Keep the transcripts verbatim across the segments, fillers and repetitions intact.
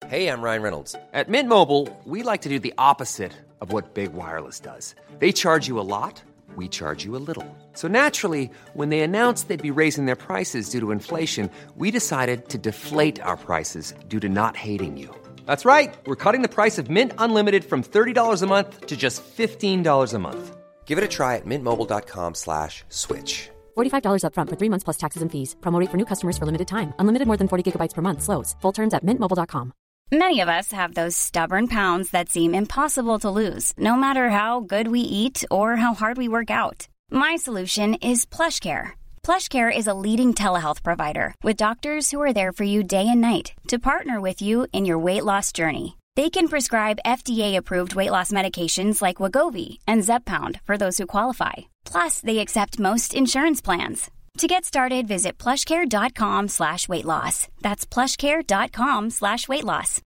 Hey, I'm Ryan Reynolds. At Mint Mobile, we like to do the opposite of what Big Wireless does. They charge you a lot, we charge you a little. So naturally, when they announced they'd be raising their prices due to inflation, we decided to deflate our prices due to not hating you. That's right. We're cutting the price of Mint Unlimited from thirty dollars a month to just fifteen dollars a month. Give it a try at mintmobile.com slash switch. forty-five dollars up front for three months plus taxes and fees. Promo rate for new customers for limited time. Unlimited more than forty gigabytes per month slows. Full terms at mint mobile dot com. Many of us have those stubborn pounds that seem impossible to lose, no matter how good we eat or how hard we work out. My solution is PlushCare. PlushCare is a leading telehealth provider with doctors who are there for you day and night to partner with you in your weight loss journey. They can prescribe F D A-approved weight loss medications like Wegovy and Zepbound for those who qualify. Plus, they accept most insurance plans. To get started, visit plushcare.com slash weight loss. That's plushcare.com slash weight loss.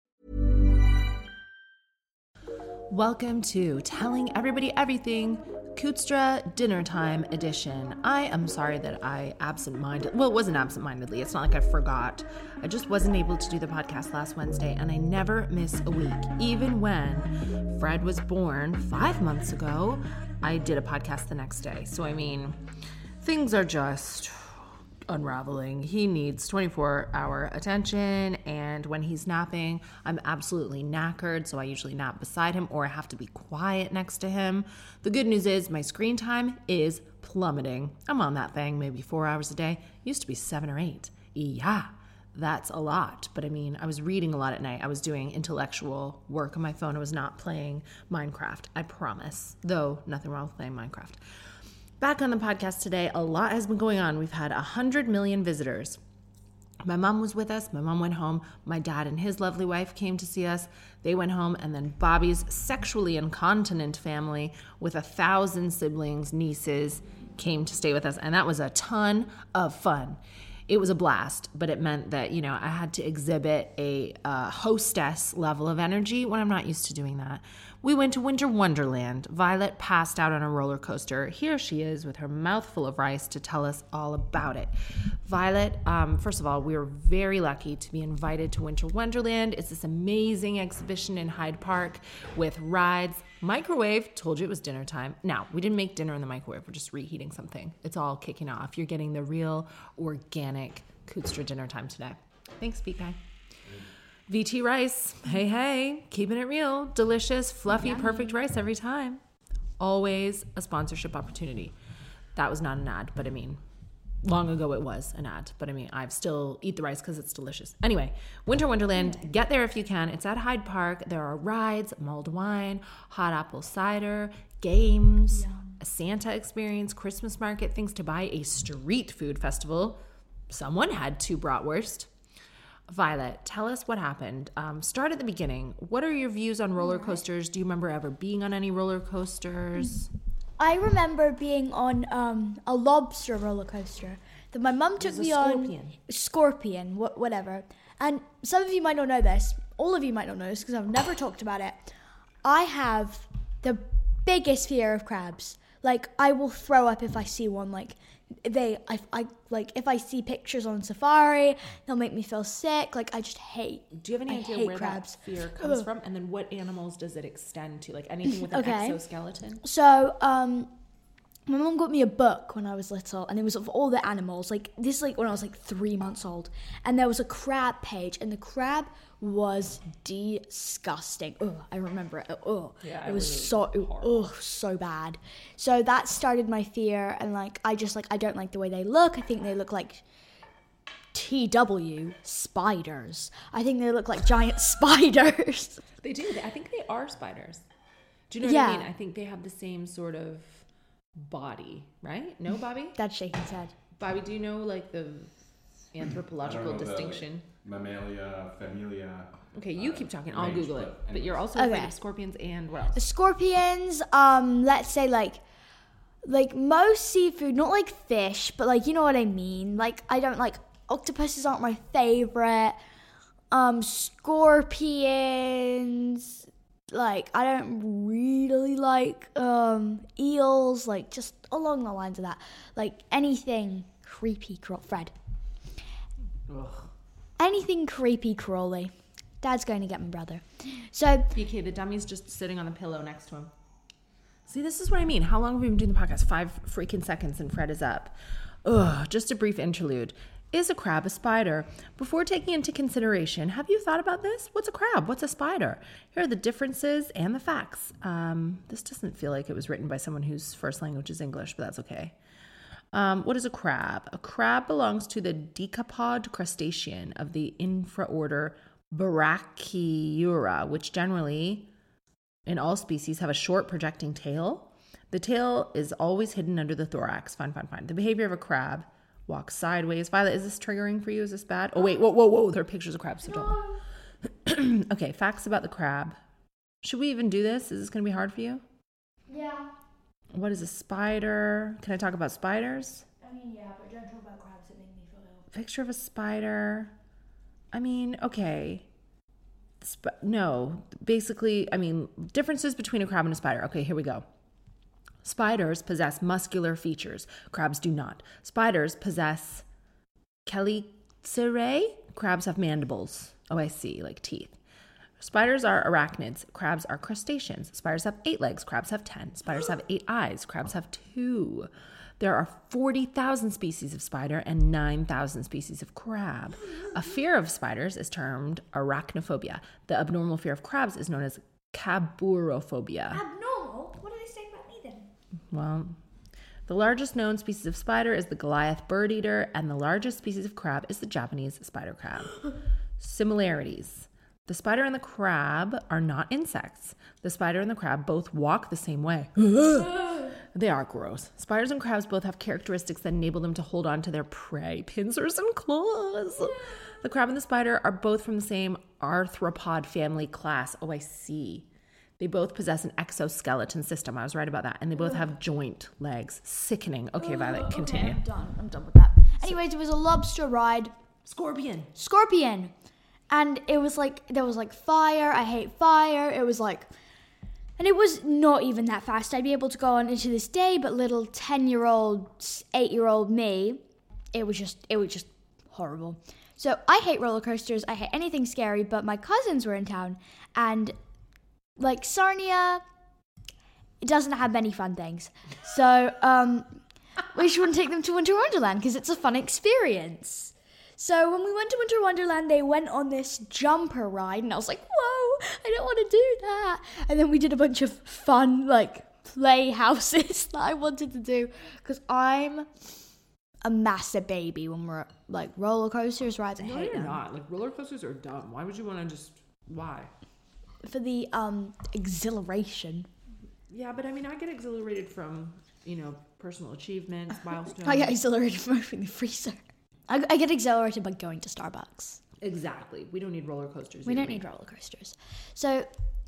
Welcome to Telling Everybody Everything, Kootstra Dinner Time Edition. I am sorry that I absent-minded, well, it wasn't absent-mindedly. It's not like I forgot. I just wasn't able to do the podcast last Wednesday, and I never miss a week. Even when Fred was born five months ago, I did a podcast the next day. So, I mean, things are just unraveling. He needs twenty-four hour attention, and when he's napping, I'm absolutely knackered, so I usually nap beside him or I have to be quiet next to him. The good news is my screen time is plummeting. I'm on that thing maybe four hours a day. Used to be seven or eight. Yeah, that's a lot. But I mean, I was reading a lot at night. I was doing intellectual work on my phone. I was not playing Minecraft, I promise. Though, nothing wrong with playing Minecraft. Back on the podcast today, a lot has been going on. We've had one hundred million visitors. My mom was with us. My mom went home. My dad and his lovely wife came to see us. They went home. And then Bobby's sexually incontinent family with a thousand siblings, nieces, came to stay with us. And that was a ton of fun. It was a blast, but it meant that, you know, I had to exhibit a uh, hostess level of energy when I'm not used to doing that. We went to Winter Wonderland. Violet passed out on a roller coaster. Here she is with her mouth full of rice to tell us all about it. Violet, um, first of all, we were very lucky to be invited to Winter Wonderland. It's this amazing exhibition in Hyde Park with rides. Microwave, told you it was dinner time. Now, we didn't make dinner in the microwave. We're just reheating something. It's all kicking off. You're getting the real organic Kootstra dinner time today. Thanks, Pete Guy. V T rice. Hey, hey. Keeping it real. Delicious, fluffy, Yummy. Perfect rice every time. Always a sponsorship opportunity. That was not an ad, but I mean, long ago it was an ad. But I mean, I still eat the rice because it's delicious. Anyway, Winter Wonderland. Get there if you can. It's at Hyde Park. There are rides, mulled wine, hot apple cider, games, Yum. A Santa experience, Christmas market, things to buy, a street food festival. Someone had two bratwurst. Violet, tell us what happened. Um, start at the beginning. What are your views on roller coasters? Do you remember ever being on any roller coasters? I remember being on um, a lobster roller coaster that my mum took me scorpion. on. Scorpion, wh- whatever. And some of you might not know this. All of you might not know this because I've never talked about it. I have the biggest fear of crabs. Like, I will throw up if I see one. Like, they, I, I, like, if I see pictures on Safari, they'll make me feel sick. Like, I just hate. Do you have any I idea where crabs. that fear comes Ugh. from? And then what animals does it extend to? Like anything with an Okay. exoskeleton? So, um, my mum got me a book when I was little, and it was of all the animals. Like, this is like when I was like three months old. And there was a crab page, and the crab was disgusting. Ugh, I remember it. Ugh. Yeah, it it was was so, horrible. ugh, so bad. So that started my fear, and like, I just like, I don't like the way they look. I think they look like T W spiders. I think they look like giant spiders. They do. I think they are spiders. Do you know Yeah. what I mean? I think they have the same sort of body, right? No, Bobby? That's shaking his head. Bobby, do you know like the anthropological I don't know distinction? The, like, Mammalia, Familia. Okay, you uh, keep talking. I'll range, Google it. but But you're anyways. also afraid Okay. of scorpions and what The else? scorpions, um, let's say like, like most seafood, not like fish, but like, you know what I mean? Like, I don't like, octopuses aren't my favorite. Um, scorpions, like, I don't really like, um, eels, like, just along the lines of that. Like, anything creepy, crawl- Fred. Ugh. Anything creepy crawly. Dad's going to get my brother. So B K, the dummy's just sitting on the pillow next to him. See, this is what I mean. How long have we been doing the podcast? Five freaking seconds and Fred is up. Ugh, just a brief interlude. Is a crab a spider? Before taking into consideration, have you thought about this? What's a crab? What's a spider? Here are the differences and the facts. Um, this doesn't feel like it was written by someone whose first language is English, but that's okay. Um, what is a crab? A crab belongs to the decapod crustacean of the infraorder Brachyura, which generally, in all species, have a short projecting tail. The tail is always hidden under the thorax. Fine, fine, fine. The behavior of a crab: walk sideways. Violet, is this triggering for you? Is this bad? Oh, wait, whoa, whoa, whoa. There are pictures of crabs, so don't. Okay, facts about the crab. Should we even do this? Is this going to be hard for you? yeah, What is a spider? Can I talk about spiders? I mean, yeah, but don't talk about crabs that make me feel ill. Picture of a spider. I mean, okay. Sp- no, basically, I mean, differences between a crab and a spider. Okay, here we go. Spiders possess muscular features. Crabs do not. Spiders possess chelicerae. Crabs have mandibles. Oh, I see, like teeth. Spiders are arachnids. Crabs are crustaceans. Spiders have eight legs. Crabs have ten. Spiders have eight eyes. Crabs have two. There are forty thousand species of spider and nine thousand species of crab. A fear of spiders is termed arachnophobia. The abnormal fear of crabs is known as caburophobia. Abnormal? What do they say about me then? Well, the largest known species of spider is the Goliath bird eater, and the largest species of crab is the Japanese spider crab. Similarities. The spider and the crab are not insects. The spider and the crab both walk the same way. They are gross. Spiders and crabs both have characteristics that enable them to hold on to their prey, pincers and claws. The crab and the spider are both from the same arthropod family class. Oh, I see. They both possess an exoskeleton system. I was right about that. And they both have joint legs. Sickening. Okay, Violet, continue. Okay, I'm done. I'm done with that. Anyways, it was a lobster ride. Scorpion. Scorpion. And it was like, there was like fire. I hate fire. It was like, and it was not even that fast. I'd be able to go on into this day, but little ten-year-old, eight-year-old me, it was just, it was just horrible. So I hate roller coasters. I hate anything scary, but my cousins were in town. And like Sarnia, it doesn't have many fun things. So um, we shouldn't take them to Winter Wonderland because it's a fun experience. So when we went to Winter Wonderland, they went on this jumper ride, and I was like, whoa, I don't want to do that. And then we did a bunch of fun, like, playhouses that I wanted to do, because I'm a massive baby when we're, like, roller coasters, rides, I No, hate you're them. not. Like, roller coasters are dumb. Why would you want to just, why? For the um exhilaration. Yeah, but I mean, I get exhilarated from, you know, personal achievements, milestones. I get exhilarated from opening the freezer. I, I get exhilarated by going to Starbucks. Exactly. We don't need roller coasters. We either. don't need roller coasters. So,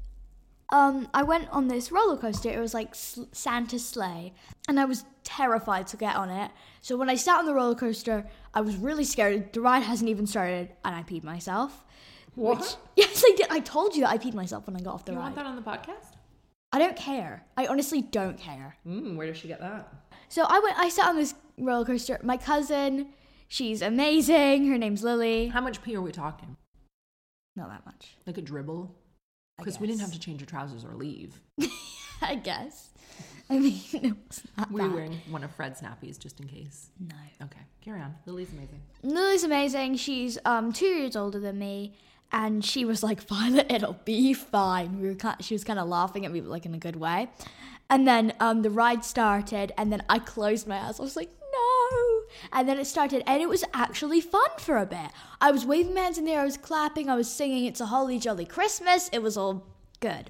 um, I went on this roller coaster. It was like sl- Santa's sleigh, and I was terrified to get on it. So when I sat on the roller coaster, I was really scared. The ride hasn't even started, and I peed myself. What? Which, yes, I did. I told you that I peed myself when I got off the You ride. want that on the podcast? I don't care. I honestly don't care. Mm, where did she get that? So I went. I sat on this roller coaster. My cousin. She's amazing. Her name's Lily. How much pee are we talking? Not that much. Like a dribble? I Because we didn't guess. have to change your trousers or leave. I guess. I mean, it wasn't that We were bad. wearing one of Fred's nappies just in case. No. Okay, carry on. Lily's amazing. Lily's amazing. She's um two years older than me, and she was like, "Violet, it'll be fine." We were kind. She was kind of laughing at me, but like in a good way. And then um the ride started, and then I closed my eyes. I was like, "No!" And then it started, and it was actually fun for a bit. I was waving my hands in there. I was clapping. I was singing "It's a Holly Jolly Christmas." It was all good.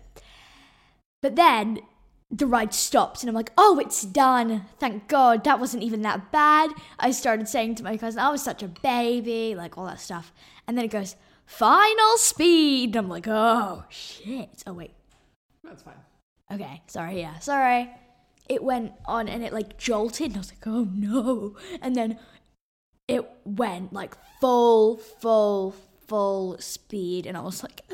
But then the ride stops, and I'm like, oh, it's done. Thank God. That wasn't even that bad. I started saying to my cousin, I was such a baby, like all that stuff. And then it goes, final speed. And I'm like, oh, shit. Oh, wait. That's fine. Okay. Sorry. Yeah. Sorry. It went on, and it like jolted, and I was like, oh, no. And then it went like full, full, full speed. And I was like,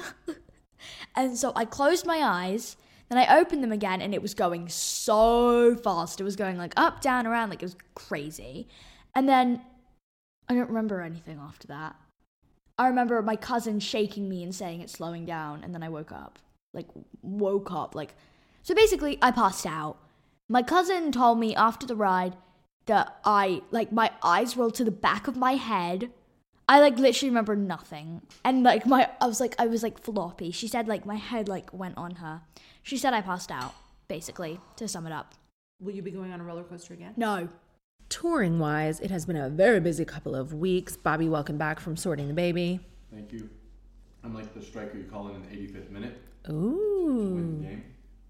and so I closed my eyes. Then I opened them again, and it was going so fast. It was going like up, down, around, like it was crazy. And then I don't remember anything after that. I remember my cousin shaking me and saying it's slowing down, and then I woke up. Like, woke up. Like, so basically, I passed out. My cousin told me after the ride that I, like, my eyes rolled to the back of my head. I, like, literally remember nothing. And, like, my, I was, like, I was, like, floppy. She said, like, my head, like, went on her. She said I passed out, basically, to sum it up. Will you be going on a roller coaster again? No. Touring wise, it has been a very busy couple of weeks. Bobby, welcome back from sorting the baby. Thank you. I'm like the striker you call in an eighty-fifth minute. Ooh. To win the game.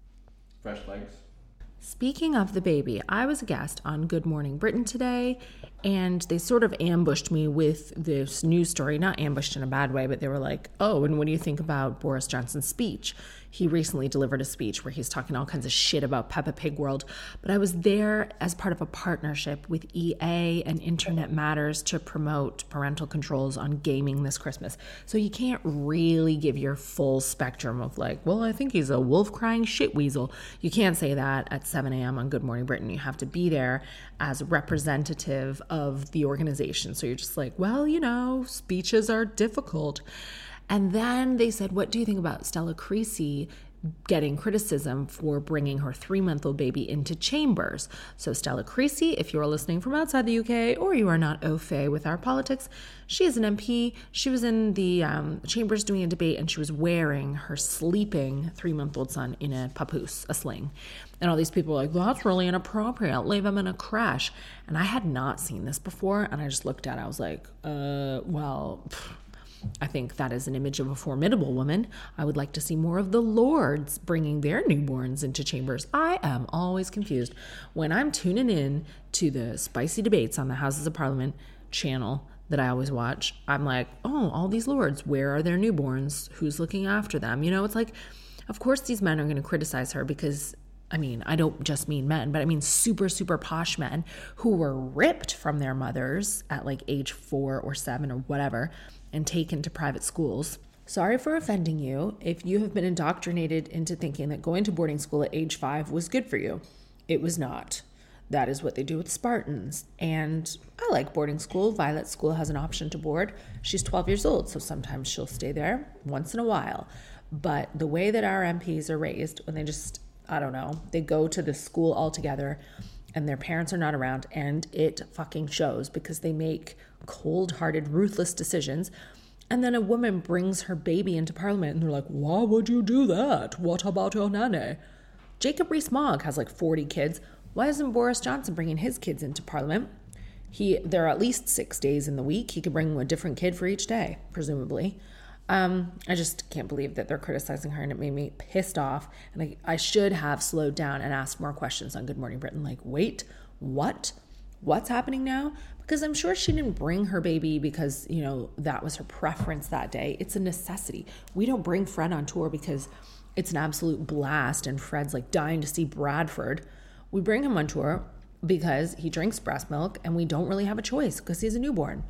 Fresh legs. Speaking of the baby, I was a guest on Good Morning Britain today, and they sort of ambushed me with this news story. Not ambushed in a bad way, but they were like, oh, and what do you think about Boris Johnson's speech? He recently delivered a speech where he's talking all kinds of shit about Peppa Pig World. But I was there as part of a partnership with E A and Internet Matters to promote parental controls on gaming this Christmas. So you can't really give your full spectrum of like, well, I think he's a wolf crying shit weasel. You can't say that at seven a.m. on Good Morning Britain. You have to be there as representative of the organization. So you're just like, well, you know, speeches are difficult. And then they said, what do you think about Stella Creasy getting criticism for bringing her three-month-old baby into chambers? So Stella Creasy, if you are listening from outside the U K or you are not au fait with our politics, she is an M P. She was in the um, chambers doing a debate, and she was wearing her sleeping three-month-old son in a papoose, a sling. And all these people were like, that's really inappropriate. Leave him in a crash. And I had not seen this before, and I just looked at it. I was like, uh, well... Pfft. I think that is an image of a formidable woman. I would like to see more of the lords bringing their newborns into chambers. I am always confused when I'm tuning in to the spicy debates on the Houses of Parliament channel that I always watch. I'm like, oh, all these lords, where are their newborns? Who's looking after them? You know, it's like, of course these men are going to criticize her because, I mean, I don't just mean men, but I mean super, super posh men who were ripped from their mothers at like age four or seven or whatever and taken to private schools. Sorry for offending you if you have been indoctrinated into thinking that going to boarding school at age five was good for you. It was not. That is what they do with Spartans. And I like boarding school. Violet's school has an option to board. She's twelve years old, so sometimes she'll stay there once in a while. But the way that our M Ps are raised, when they just, I don't know, they go to the school altogether and their parents are not around, and it fucking shows because they make cold-hearted, ruthless decisions. And then a woman brings her baby into Parliament and they're like, why would you do that? What about your nanny? Jacob Rees-Mogg has like forty kids. Why isn't Boris Johnson bringing his kids into Parliament? He, there are at least six days in the week. He could bring a different kid for each day, presumably. Um, I just can't believe that they're criticizing her, and it made me pissed off. And I, I should have slowed down and asked more questions on Good Morning Britain. Like, wait, what? What's happening now? Because I'm sure she didn't bring her baby because, you know, that was her preference that day. It's a necessity. We don't bring Fred on tour because it's an absolute blast and Fred's like dying to see Bradford. We bring him on tour because he drinks breast milk and we don't really have a choice because he's a newborn.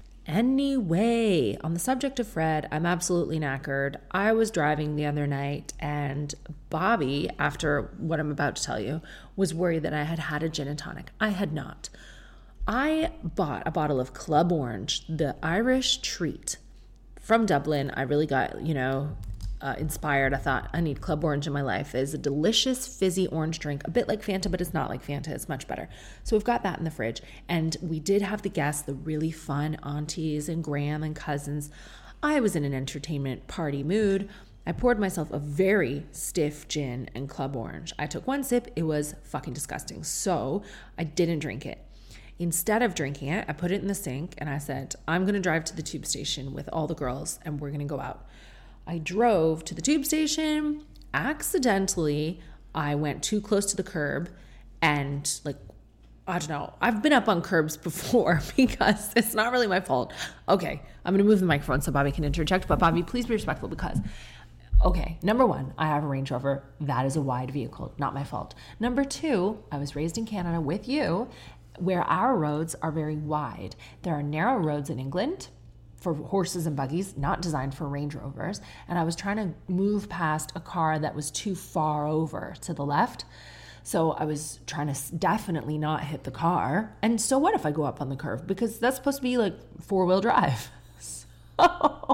Anyway, on the subject of Fred, I'm absolutely knackered. I was driving the other night and Bobby, after what I'm about to tell you, was worried that I had had a gin and tonic. I had not. I bought a bottle of Club Orange, the Irish treat from Dublin. I really got, you know, uh, inspired. I thought, I need Club Orange in my life. It's a delicious fizzy orange drink, a bit like Fanta, but it's not like Fanta. It's much better. So we've got that in the fridge. And we did have the guests, the really fun aunties and Graham and cousins. I was in an entertainment party mood. I poured myself a very stiff gin and Club Orange. I took one sip. It was fucking disgusting. So I didn't drink it. Instead of drinking it, I put it in the sink and I said, I'm going to drive to the tube station with all the girls and we're going to go out. I drove to the tube station. Accidentally, I went too close to the curb and like, I don't know. I've been up on curbs before because it's not really my fault. Okay, I'm going to move the microphone so Bobby can interject. But Bobby, please be respectful because, okay, number one, I have a Range Rover. That is a wide vehicle, not my fault. Number two, I was raised in Canada with you, where our roads are very wide. There are narrow roads in England for horses and buggies, not designed for Range Rovers. And I was trying to move past a car that was too far over to the left. So I was trying to definitely not hit the car. And so what if I go up on the curve? Because that's supposed to be like four-wheel drive. So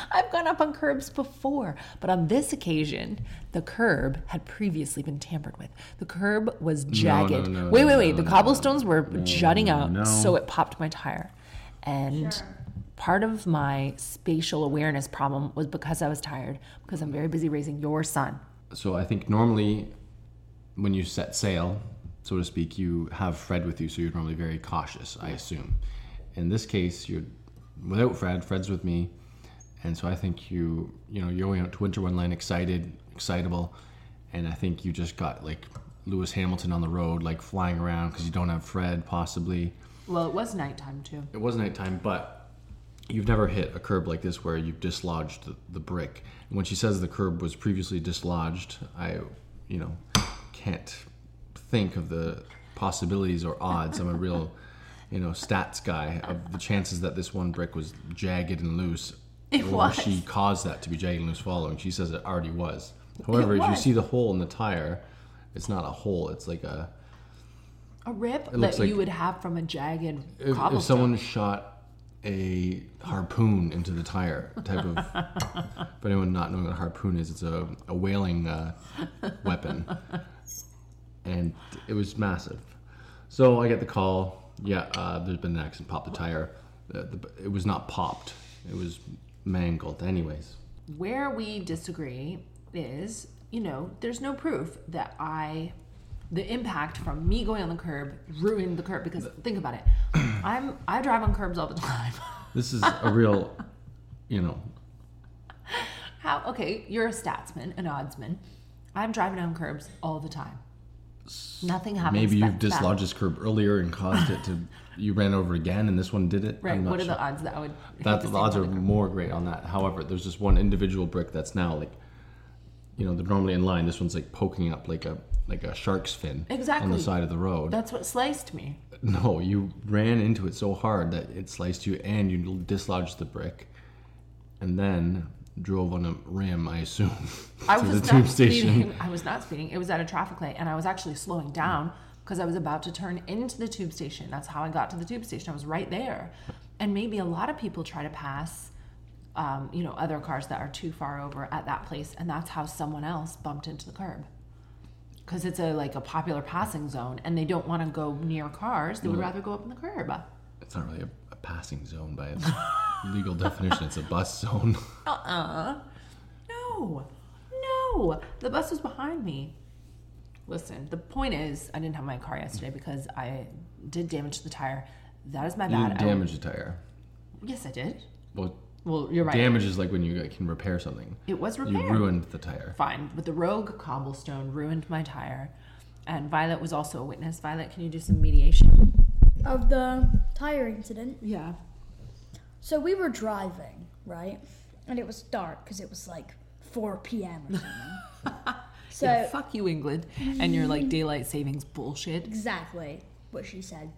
I've gone up on curbs before, but on this occasion, the curb had previously been tampered with. The curb was jagged. No, no, no, wait, wait, no, wait. no, the cobblestones no, were no, jutting out, no. so it popped my tire. And Sure. part of my spatial awareness problem was because I was tired, because I'm very busy raising your son. So I think normally when you set sail, so to speak, you have Fred with you, so you're normally very cautious, I assume. In this case, you're without Fred, Fred's with me, and so I think you, you know, you're going out to Winter Wonderland excited, excitable, and I think you just got like Lewis Hamilton on the road, like flying around because you don't have Fred, possibly. Well, it was nighttime too. It was nighttime, but you've never hit a curb like this where you've dislodged the, the brick. And when she says the curb was previously dislodged, I, you know, can't think of the possibilities or odds. I'm a real, you know, stats guy of the chances that this one brick was jagged and loose. It or was. she caused that to be jagged and loose following. She says it already was. However, It if you was. see the hole in the tire, it's not a hole. It's like a... A rip that looks like- you would have from a jagged If, cobblestone. if someone shot a harpoon into the tire type of... For anyone not knowing what a harpoon is, it's a, a whaling uh, weapon. And it was massive. So I get the call, yeah, uh, there's been an accident, popped the tire. Uh, the, it was not popped. It was mangled. Anyways. Where we disagree is, you know, there's no proof that I, the impact from me going on the curb ruined the curb, because think about it. I'm, I drive on curbs all the time. This is a real, you know... How, okay, you're a statsman, an oddsman. I'm driving on curbs all the time. Nothing happens. Maybe you've that's bad. dislodged this curb earlier and caused it to... You ran over again and this one did it? Right, I'm not what are sure. the odds that I would... hit That, the the same odds are one? more great on that. However, there's just one individual brick that's now like, you know, they're normally in line. This one's like poking up like a like a shark's fin on Exactly. the side of the road. That's what sliced me. No, you ran into it so hard that it sliced you and you dislodged the brick and then drove on a rim, I assume, I to was the not tube station. speeding. I was not speeding. It was at a traffic light, and I was actually slowing down because I was about to turn into the tube station. That's how I got to the tube station. I was right there. And maybe a lot of people try to pass, um, you know, other cars that are too far over at that place, and that's how someone else bumped into the curb. Because it's a like a popular passing zone, and they don't want to go near cars. They would rather go up in the curb. It's not really a, a passing zone by its legal definition. It's a bus zone. Uh-uh. No. No. The bus was behind me. Listen, the point is, I didn't have my car yesterday because I did damage the tire. That is my You bad. didn't I- damage the tire. Yes, I did. Well, Well, you're right. damage is like when you like, can repair something. It was You repaired. ruined the tire. Fine. But the rogue cobblestone ruined my tire. And Violet was also a witness. Violet, can you do some mediation? Of the tire incident. Yeah. So we were driving, right? And it was dark because it was like four p.m. or something. So yeah, fuck you, England, and your like daylight savings bullshit. exactly what she said.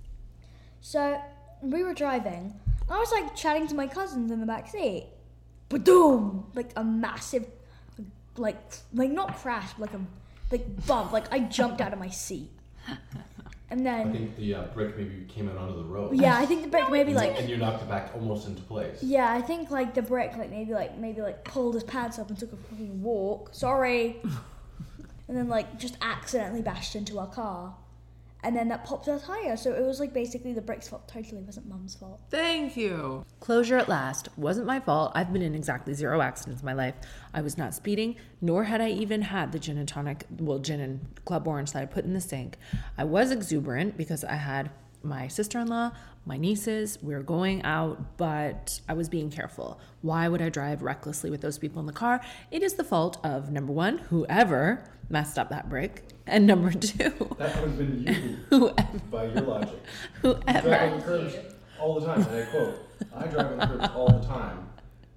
So we were driving. And I was like chatting to my cousins in the back seat. Ba-doom! Like a massive, like like not crash, but like a like bump. Like I jumped out of my seat. And then think the uh, brick maybe came out onto the road. yeah, I think the brick maybe like you knocked it back almost into place. yeah, I think like the brick like maybe like maybe like pulled his pants up and took a fucking walk. Sorry. And then like just accidentally bashed into our car. And then that popped our tire. So it was like basically the brick's fault. Totally wasn't Mum's fault. Thank you. Closure at last. Wasn't my fault. I've been in exactly zero accidents in my life. I was not speeding, nor had I even had the gin and tonic, well, gin and Club Orange that I put in the sink. I was exuberant because I had my sister-in-law, my nieces, we were going out, but I was being careful. Why would I drive recklessly with those people in the car? It is the fault of, number one, whoever messed up that brick, and number two, That would have been you, whoever, by your logic. whoever. Drive on the curbs all the time, and I quote, I drive on the curbs all the time.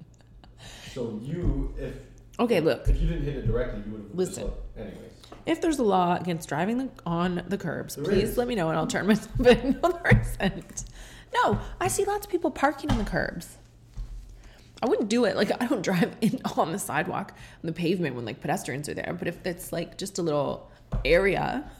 So you, if Okay, look. if you didn't hit it directly, you would have... Listen. Anyways. If there's a law against driving the, on the curbs, There please is. let me know and I'll turn myself in. No, there isn't. No, I see lots of people parking on the curbs. I wouldn't do it. Like, I don't drive in on the sidewalk, on the pavement when, like, pedestrians are there. But if it's, like, just a little area.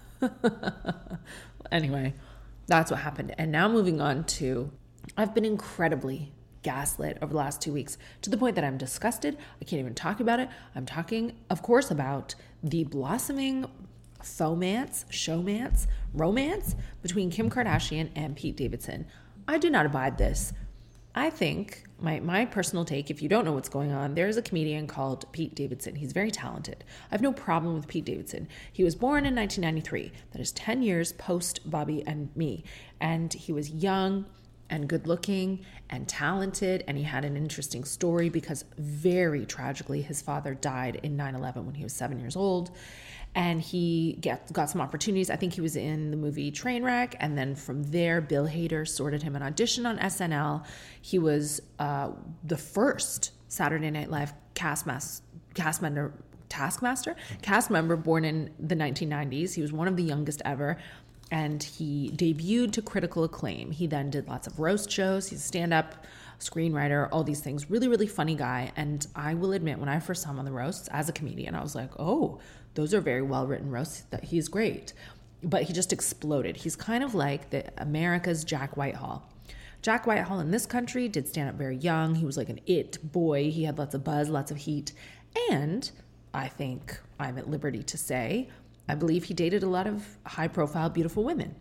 Anyway, that's what happened. And now moving on to, I've been incredibly, gaslit over the last two weeks to the point that I'm disgusted. I can't even talk about it. I'm talking, of course, about the blossoming fomance, showmance, romance between Kim Kardashian and Pete Davidson. I do not abide this. I think, my, my personal take, if you don't know what's going on, there's a comedian called Pete Davidson. He's very talented. I have no problem with Pete Davidson. He was born in nineteen ninety-three. That is ten years post Bobby and me. And he was young and good looking and talented, and he had an interesting story because very tragically his father died in nine eleven when he was seven years old. And he get, got some opportunities. I think he was in the movie Trainwreck, and then from there, Bill Hader sorted him an audition on S N L. He was uh, the first Saturday Night Live cast, mas- cast member, taskmaster, cast member born in the nineteen nineties. He was one of the youngest ever, and he debuted to critical acclaim. He then did lots of roast shows. He's a stand-up screenwriter, all these things. Really, really funny guy. And I will admit, when I first saw him on the roasts as a comedian, I was like, oh, those are very well-written roasts. That he's great. But he just exploded. He's kind of like the America's Jack Whitehall. Jack Whitehall in this country did stand up very young. He was like an it boy. He had lots of buzz, lots of heat. And I think I'm at liberty to say, I believe he dated a lot of high-profile, beautiful women.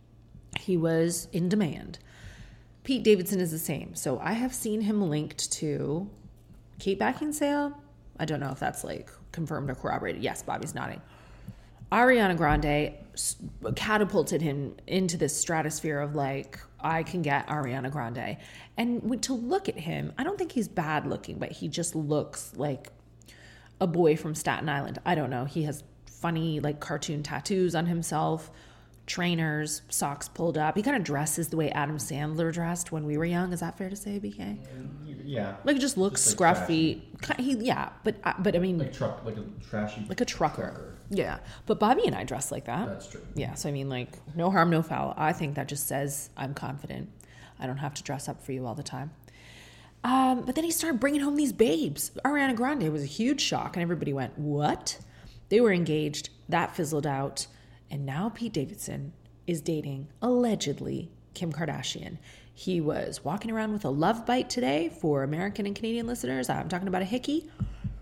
He was in demand. Pete Davidson is the same. So I have seen him linked to Kate Beckinsale. I don't know if that's like confirmed or corroborated. Yes, Bobby's nodding. Ariana Grande catapulted him into this stratosphere of like, I can get Ariana Grande. And to look at him, I don't think he's bad looking, but he just looks like a boy from Staten Island. I don't know. He has funny like cartoon tattoos on himself, trainers, socks pulled up. He kind of dresses the way Adam Sandler dressed when we were young. Is that fair to say, B K? Yeah. Like it just looks Just like scruffy. He, yeah, but uh, but I mean, Like truck, like a trashy. like a trucker. trucker. Yeah, but Bobby and I dress like that. That's true. Yeah, so I mean, like no harm, no foul. I think that just says I'm confident. I don't have to dress up for you all the time. Um, but then he started bringing home these babes. Ariana Grande was a huge shock, and everybody went, "What?" They were engaged. That fizzled out. And now Pete Davidson is dating, allegedly, Kim Kardashian. He was walking around with a love bite today for American and Canadian listeners. I'm talking about a hickey.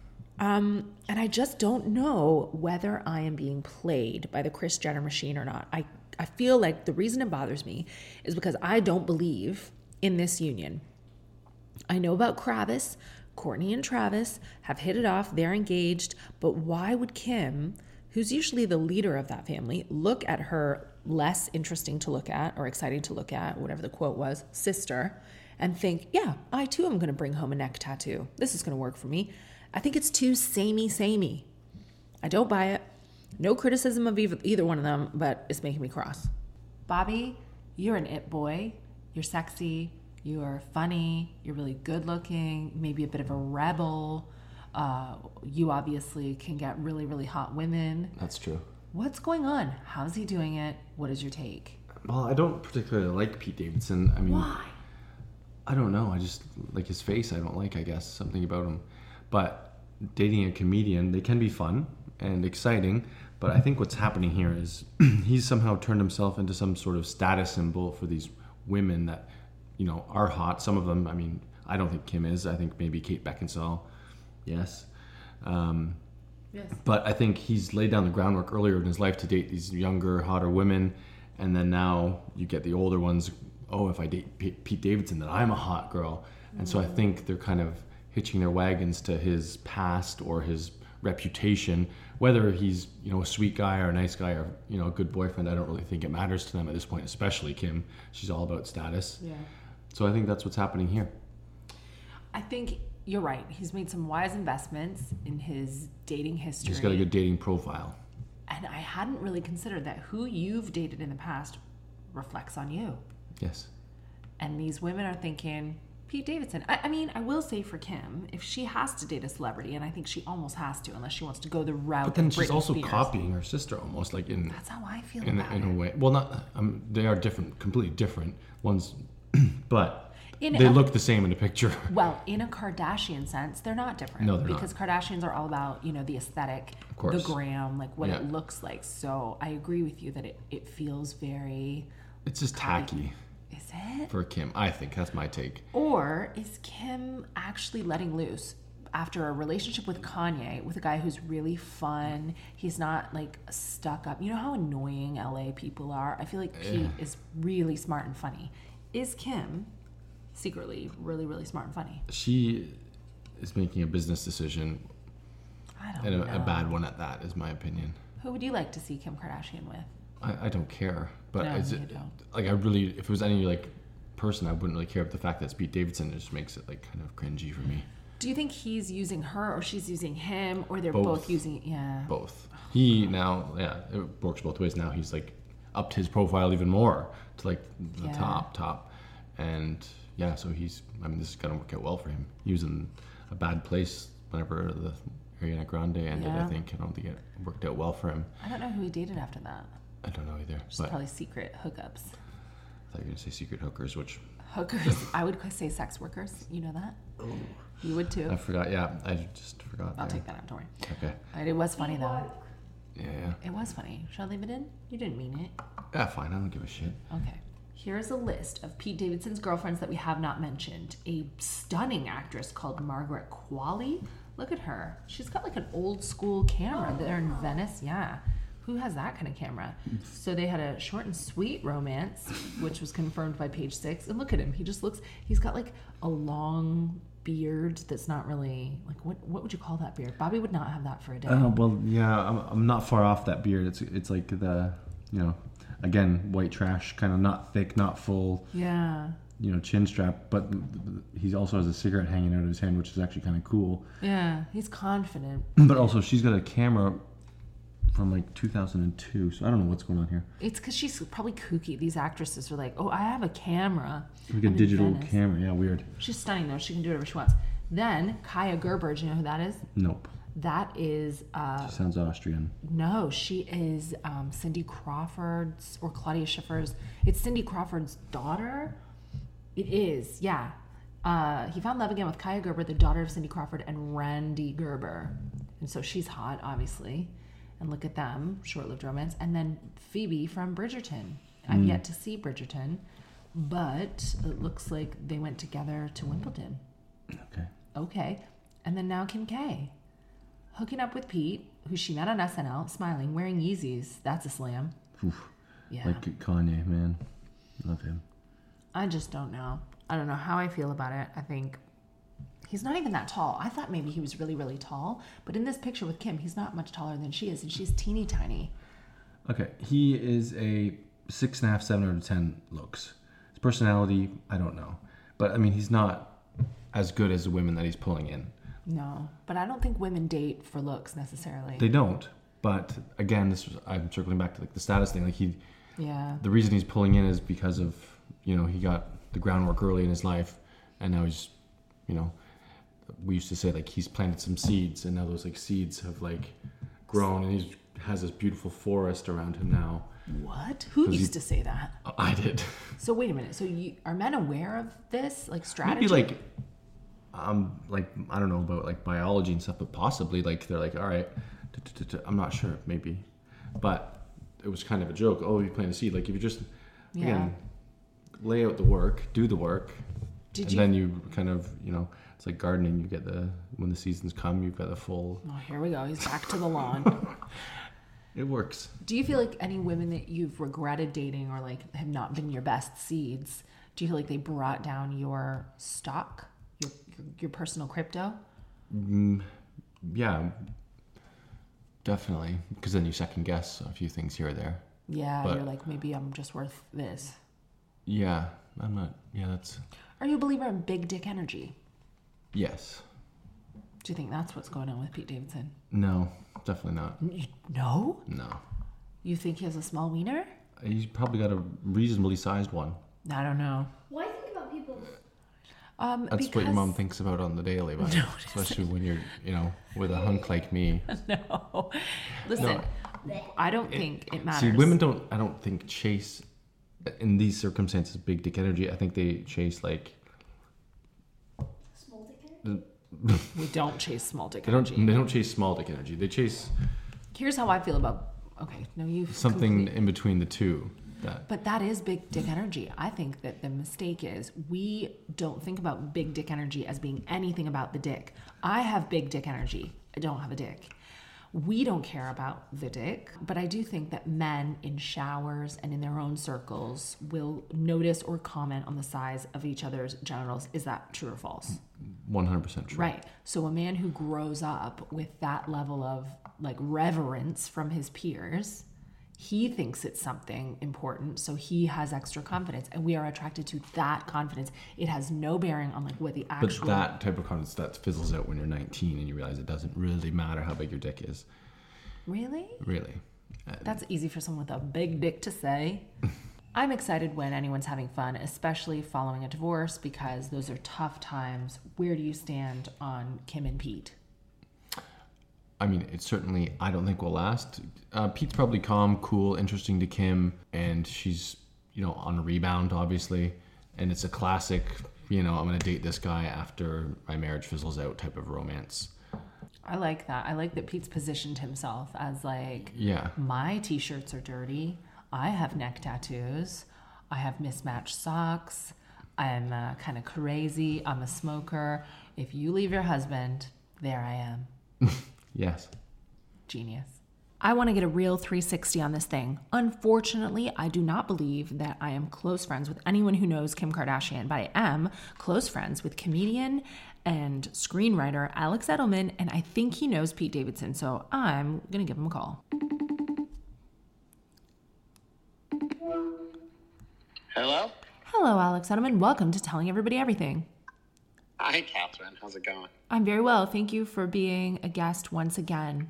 Um, and I just don't know whether I am being played by the Kris Jenner machine or not. I, I feel like the reason it bothers me is because I don't believe in this union. I know about Kravis. Kourtney and Travis have hit it off. They're engaged. But why would Kim, who's usually the leader of that family, look at her less interesting to look at or exciting to look at, whatever the quote was, sister, and think, yeah, I too am going to bring home a neck tattoo. This is going to work for me. I think it's too samey, samey. I don't buy it. No criticism of either, either one of them, but it's making me cross. Bobby, you're an it boy. You're sexy. You are funny. You're really good looking, maybe a bit of a rebel. Uh, you obviously can get really, really hot women. That's true. What's going on? How's he doing it? What is your take? Well, I don't particularly like Pete Davidson. I mean, Why? I don't know. I just like his face. I don't like, I guess, something about him. But dating a comedian, they can be fun and exciting. But I think what's happening here is he's somehow turned himself into some sort of status symbol for these women that, you know, are hot. Some of them, I mean, I don't think Kim is. I think maybe Kate Beckinsale, yes. Um, yes. But I think he's laid down the groundwork earlier in his life to date these younger, hotter women. And then now you get the older ones, oh, if I date P- Pete Davidson, then I'm a hot girl. And mm. so I think they're kind of hitching their wagons to his past or his reputation. Whether he's, you know, a sweet guy or a nice guy or, you know, a good boyfriend, I don't really think it matters to them at this point, especially Kim. She's all about status. Yeah. So I think that's what's happening here. I think you're right. He's made some wise investments in his dating history. He's got a good dating profile. And I hadn't really considered that who you've dated in the past reflects on you. Yes. And these women are thinking, Pete Davidson. I, I mean, I will say for Kim, if she has to date a celebrity, and I think she almost has to, unless she wants to go the route But then of she's Britney also Spears. copying her sister almost, like in... That's how I feel in, about in it. a way. Well, not... Um, they are different, completely different. One's... but in they a, look the same in the picture. Well, in a Kardashian sense, they're not different. No, they're because not. Kardashians are all about, you know, the aesthetic, of course. the gram, like what yeah. it looks like. So I agree with you that it, it feels very... It's just tacky. Is it? For Kim, I think. That's my take. Or is Kim actually letting loose after a relationship with Kanye, with a guy who's really fun? He's not like stuck up. You know how annoying L A people are? I feel like Pete Yeah. is really smart and funny. Is Kim secretly really, really smart and funny? She is making a business decision, I don't and a, know. a bad one at that, is my opinion. Who would you like to see Kim Kardashian with? I, I don't care, but No, it's, you don't. like I really, if it was any like person, I wouldn't really care. But the fact that it's Pete Davidson, it just makes it like kind of cringy for me. Do you think he's using her or she's using him, or they're Both. both, using yeah? Both. He now, yeah, it works both ways. Now he's like upped his profile even more to like the Yeah. top, top, and yeah, so he's. I mean, this is gonna work out well for him. He was in a bad place whenever the Ariana Grande ended. Yeah. I think I don't think it worked out well for him. I don't know who he dated after that. I don't know either. Just But probably secret hookups. I thought you were gonna say secret hookers, which Hookers. I would say sex workers. You know that? You would too. I forgot. Yeah, I just forgot. I'll there. take that out. Don't worry. Okay. It was funny though. Yeah, yeah. It was funny. Shall I leave it in? You didn't mean it. Yeah, fine. I don't give a shit. Okay. Here's a list of Pete Davidson's girlfriends that we have not mentioned. A stunning actress called Margaret Qualley. Look at her. She's got like an old school camera there in Venice. Yeah. Who has that kind of camera? So they had a short and sweet romance, which was confirmed by Page Six. And look at him. He just looks, he's got like a long beard that's not really, like, what what would you call that beard? Bobby would not have that for a day. Oh, well, yeah, I'm, I'm not far off that beard. It's it's like the, you know, again, white trash, kind of not thick, not full, Yeah. you know, chin strap, but he also has a cigarette hanging out of his hand, which is actually kind of cool. Yeah. He's confident. But also, she's got a camera from like two thousand two, so I don't know what's going on here. It's because she's probably kooky. These actresses are like, oh, I have a camera. Like a I'm in digital Venice. camera, yeah, weird. She's stunning though. She can do whatever she wants. Then Kaya Gerber, do you know who that is? Nope. That is, uh, She sounds Austrian. no, she is um, Cindy Crawford's or Claudia Schiffer's. It's Cindy Crawford's daughter. It is, yeah. Uh, he found love again with Kaya Gerber, the daughter of Cindy Crawford and Randy Gerber. And so she's hot, obviously. And look at them, short-lived romance. And then Phoebe from Bridgerton. I've yet to see Bridgerton, but it looks like they went together to Wimbledon. Okay. Okay. And then now Kim K. Hooking up with Pete, who she met on S N L, smiling, wearing Yeezys. That's a slam. Oof. Yeah. Like Kanye, man. Love him. I just don't know. I don't know how I feel about it. I think he's not even that tall. I thought maybe he was really, really tall. But in this picture with Kim, he's not much taller than she is. And she's teeny tiny. Okay, he is a six and a half, seven out of ten looks. His personality, I don't know. But, I mean, he's not as good as the women that he's pulling in. No. But I don't think women date for looks necessarily. They don't. But, again, this was, I'm circling back to like the status thing. Like he, yeah. the reason he's pulling in is because of, you know, he got the groundwork early in his life. And now he's, you know, we used to say like he's planted some seeds. And now those like seeds have like grown. And he has this beautiful forest around him now. What? Who 'Cause used he- to say that? I did. So wait a minute. So you are men aware of this, like strategy? Maybe like, um, like I don't know about like biology and stuff, but possibly like they're like, all right, I'm not sure, maybe, but it was kind of a joke. Oh, you plant a seed. Like if you just Yeah. again lay out the work, do the work, Did and you? then you kind of you know it's like gardening. You get the when the seasons come, you've got the full. Oh, here we go. He's back to the lawn. It works. Do you feel like any women that you've regretted dating or like have not been your best seeds, do you feel like they brought down your stock, your your, your personal crypto? Mm, yeah, definitely. Because then you second guess a few things here or there. Yeah, But- you're like, maybe I'm just worth this. Yeah, I'm not. Yeah, that's Are you a believer in big dick energy? yes. Do you think that's what's going on with Pete Davidson? No, definitely not. You- No? No. You think he has a small wiener? He's probably got a reasonably sized one. I don't know. What do you think about people? Um, That's what your mom because- thinks about on the daily, but No, it especially when you're, you know, with a hunk like me. No. Listen, I don't think it matters. See, women don't, I don't think chase, in these circumstances, big dick energy. I think they chase like, Small dick? We don't chase small dick they don't, energy. they don't chase small dick energy. They chase Here's how I feel about. Okay, no, you. something in between the two. That. But that is big dick energy. I think that the mistake is we don't think about big dick energy as being anything about the dick. I have big dick energy. I don't have a dick. We don't care about the dick, but I do think that men in showers and in their own circles will notice or comment on the size of each other's genitals. Is that true or false? one hundred percent true. Right. So a man who grows up with that level of like reverence from his peers, he thinks it's something important, so he has extra confidence, and we are attracted to that confidence. It has no bearing on like what the actual. But that type of confidence that fizzles out when you're nineteen and you realize it doesn't really matter how big your dick is. Really? Really. That's easy for someone with a big dick to say. I'm excited when anyone's having fun, especially following a divorce, because those are tough times. Where do you stand on Kim and Pete? I mean, it certainly, I don't think will last. Uh, Pete's probably calm, cool, interesting to Kim, and she's, you know, on a rebound, obviously. And it's a classic, you know, I'm going to date this guy after my marriage fizzles out type of romance. I like that. I like that Pete's positioned himself as like, yeah, my t-shirts are dirty. I have neck tattoos. I have mismatched socks. I'm uh, kind of crazy. I'm a smoker. If you leave your husband, there I am. Yes. Genius. I want to get a real three sixty on this thing. Unfortunately, I do not believe that I am close friends with anyone who knows Kim Kardashian, but I am close friends with comedian and screenwriter Alex Edelman, and I think he knows Pete Davidson, so I'm going to give him a call. Hello? Hello, Alex Edelman. Welcome to Telling Everybody Everything. Hi, Catherine. How's it going? I'm very well. Thank you for being a guest once again.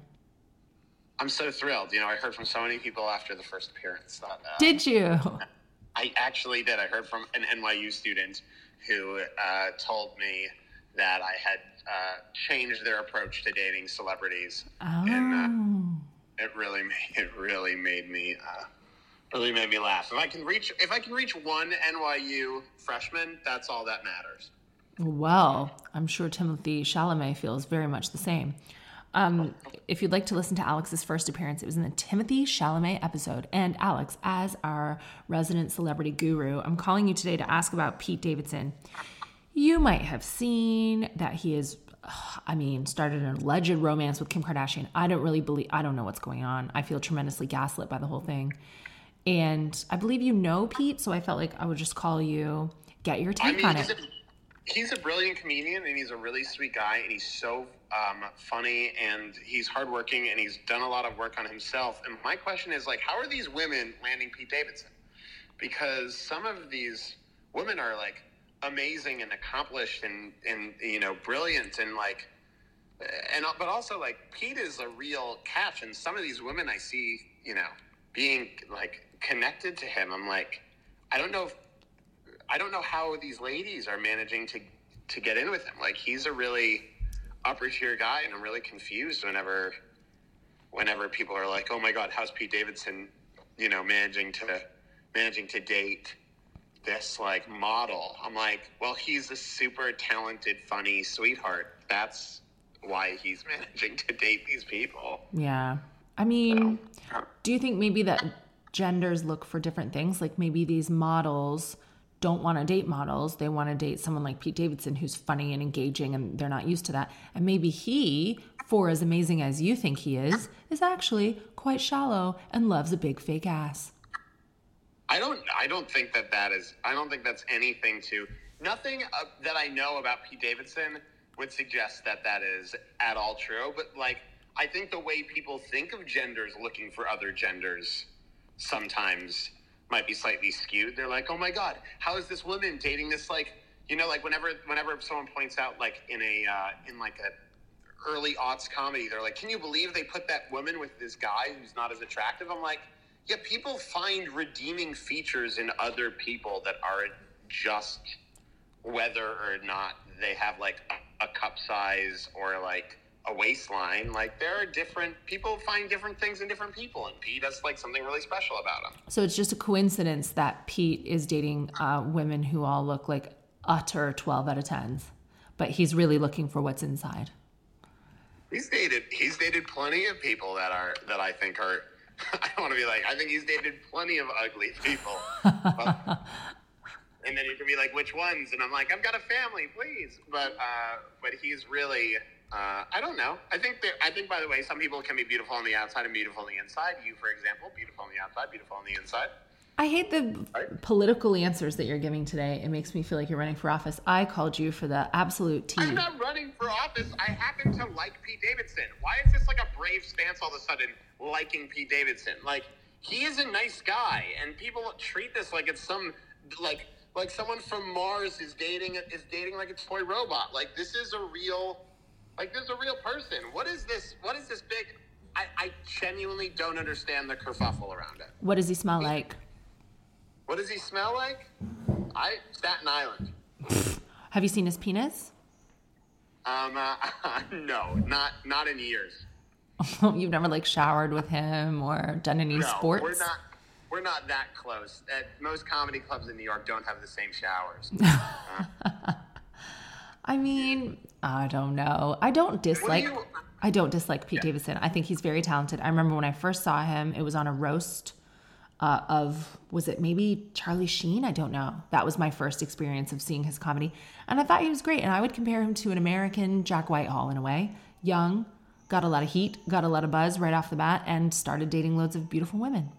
I'm so thrilled. You know, I heard from so many people after the first appearance. That, uh, Did you? I actually did. I heard from an N Y U student who uh, told me that I had uh, changed their approach to dating celebrities. Oh. And uh, it really made, it really made me uh, really made me laugh. If I can reach if I can reach one N Y U freshman, that's all that matters. Well, I'm sure Timothy Chalamet feels very much the same. Um, if you'd like to listen to Alex's first appearance, it was in the Timothy Chalamet episode. And Alex, as our resident celebrity guru, I'm calling you today to ask about Pete Davidson. You might have seen that he is, I mean, started an alleged romance with Kim Kardashian. I don't really believe, I don't know what's going on. I feel tremendously gaslit by the whole thing. And I believe you know Pete, so I felt like I would just call you, get your take I mean, on he's it. A, he's a brilliant comedian, and he's a really sweet guy, and he's so um, funny, and he's hardworking, and he's done a lot of work on himself. And my question is, like, how are these women landing Pete Davidson? Because some of these women are, like, amazing and accomplished and, and you know, brilliant, and, like, and but also, like, Pete is a real catch, and some of these women I see, you know, being, like, connected to him. I'm like, I don't know if, I don't know how these ladies are managing to, to get in with him. Like, he's a really upper tier guy, and I'm really confused whenever, whenever people are like, oh my God, how's Pete Davidson, you know, managing to, managing to date this like model? I'm like, well, he's a super talented, funny sweetheart. That's why he's managing to date these people. Yeah. I mean, So, do you think maybe that genders look for different things? Like maybe these models don't want to date models. They want to date someone like Pete Davidson who's funny and engaging, and they're not used to that. And maybe he, for as amazing as you think he is, is actually quite shallow and loves a big fake ass. I don't. I don't think that that is. I don't think that's anything to. Nothing uh, that I know about Pete Davidson would suggest that that is at all true. But like, I think the way people think of genders looking for other genders sometimes might be slightly skewed. They're like, oh my God, how is this woman dating this, like, you know, like whenever whenever someone points out, like in a uh, in like a early aughts comedy, they're like, can you believe they put that woman with this guy who's not as attractive? I'm like, yeah, people find redeeming features in other people that aren't just whether or not they have like a, a cup size or like a waistline. Like, there are different people find different things in different people, and Pete has like something really special about him. So it's just a coincidence that Pete is dating uh, women who all look like utter twelve out of tens, but he's really looking for what's inside. He's dated he's dated plenty of people that are that I think are I don't want to be like, I think he's dated plenty of ugly people. But, and then you can be like, which ones? And I'm like, I've got a family, please. But uh, but he's really, uh, I don't know. I think that, I think, by the way, some people can be beautiful on the outside and beautiful on the inside. You, for example, beautiful on the outside, beautiful on the inside. I hate the right. political answers that you're giving today. It makes me feel like you're running for office. I called you for the absolute tea. I'm not running for office. I happen to like Pete Davidson. Why is this like a brave stance all of a sudden, liking Pete Davidson? Like, he is a nice guy, and people treat this like it's some, like, like someone from Mars is dating is dating like a toy robot. Like, this is a real, like, this is a real person. What is this? What is this big? I, I genuinely don't understand the kerfuffle around it. What does he smell like? What does he smell like? I Staten Island. Have you seen his penis? Um, uh, no, not not in years. You've never like showered with him or done any no, sports? we're not. We're not that close. At most comedy clubs in New York don't have the same showers. uh. I mean, I don't know. I don't dislike. Do you, I don't dislike Pete yeah. Davidson. I think he's very talented. I remember when I first saw him, it was on a roast. Uh, of, was it maybe Charlie Sheen? I don't know. That was my first experience of seeing his comedy. And I thought he was great. And I would compare him to an American Jack Whitehall in a way. Young, got a lot of heat, got a lot of buzz right off the bat, and started dating loads of beautiful women.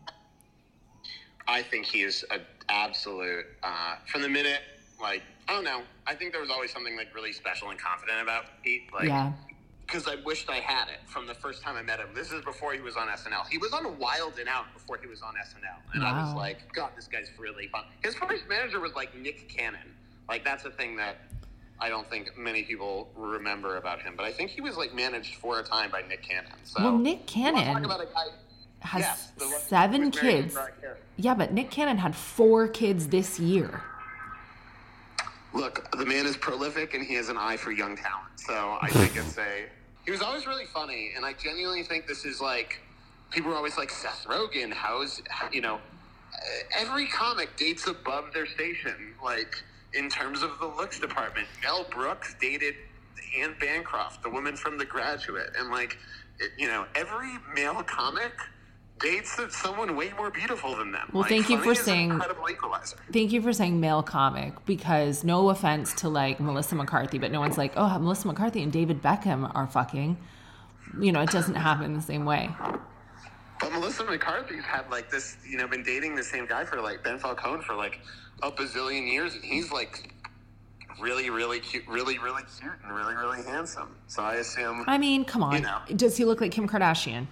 I think he is an absolute, uh, from the minute, like, I don't know. I think there was always something like really special and confident about Pete. Like, yeah. Because I wished I had it from the first time I met him. This is before he was on S N L. He was on Wild and Out before he was on S N L. And wow. I was like, God, this guy's really fun. His first manager was like Nick Cannon. Like, that's a thing that I don't think many people remember about him. But I think he was like managed for a time by Nick Cannon. So, well, Nick Cannon talk about a guy, has yes, the, seven kids. Yeah, but Nick Cannon had four kids this year. Look, the man is prolific and he has an eye for young talent. So I think it's a... He was always really funny, and I genuinely think this is like, people are always like, Seth Rogen, how's, you know, every comic dates above their station, like, in terms of the looks department. Mel Brooks dated Anne Bancroft, the woman from The Graduate, and like, it, you know, every male comic dates someone way more beautiful than them. Well, like, thank you for is saying, an incredible equalizer. Thank you for saying male comic, because no offense to like Melissa McCarthy, but no one's like, oh, Melissa McCarthy and David Beckham are fucking. You know, it doesn't happen the same way. But Melissa McCarthy's had like this, you know, been dating the same guy for like Ben Falcone for like a bazillion years, and he's like really, really cute, really, really cute, and really, really handsome. So I assume. I mean, come on. You know, does he look like Kim Kardashian?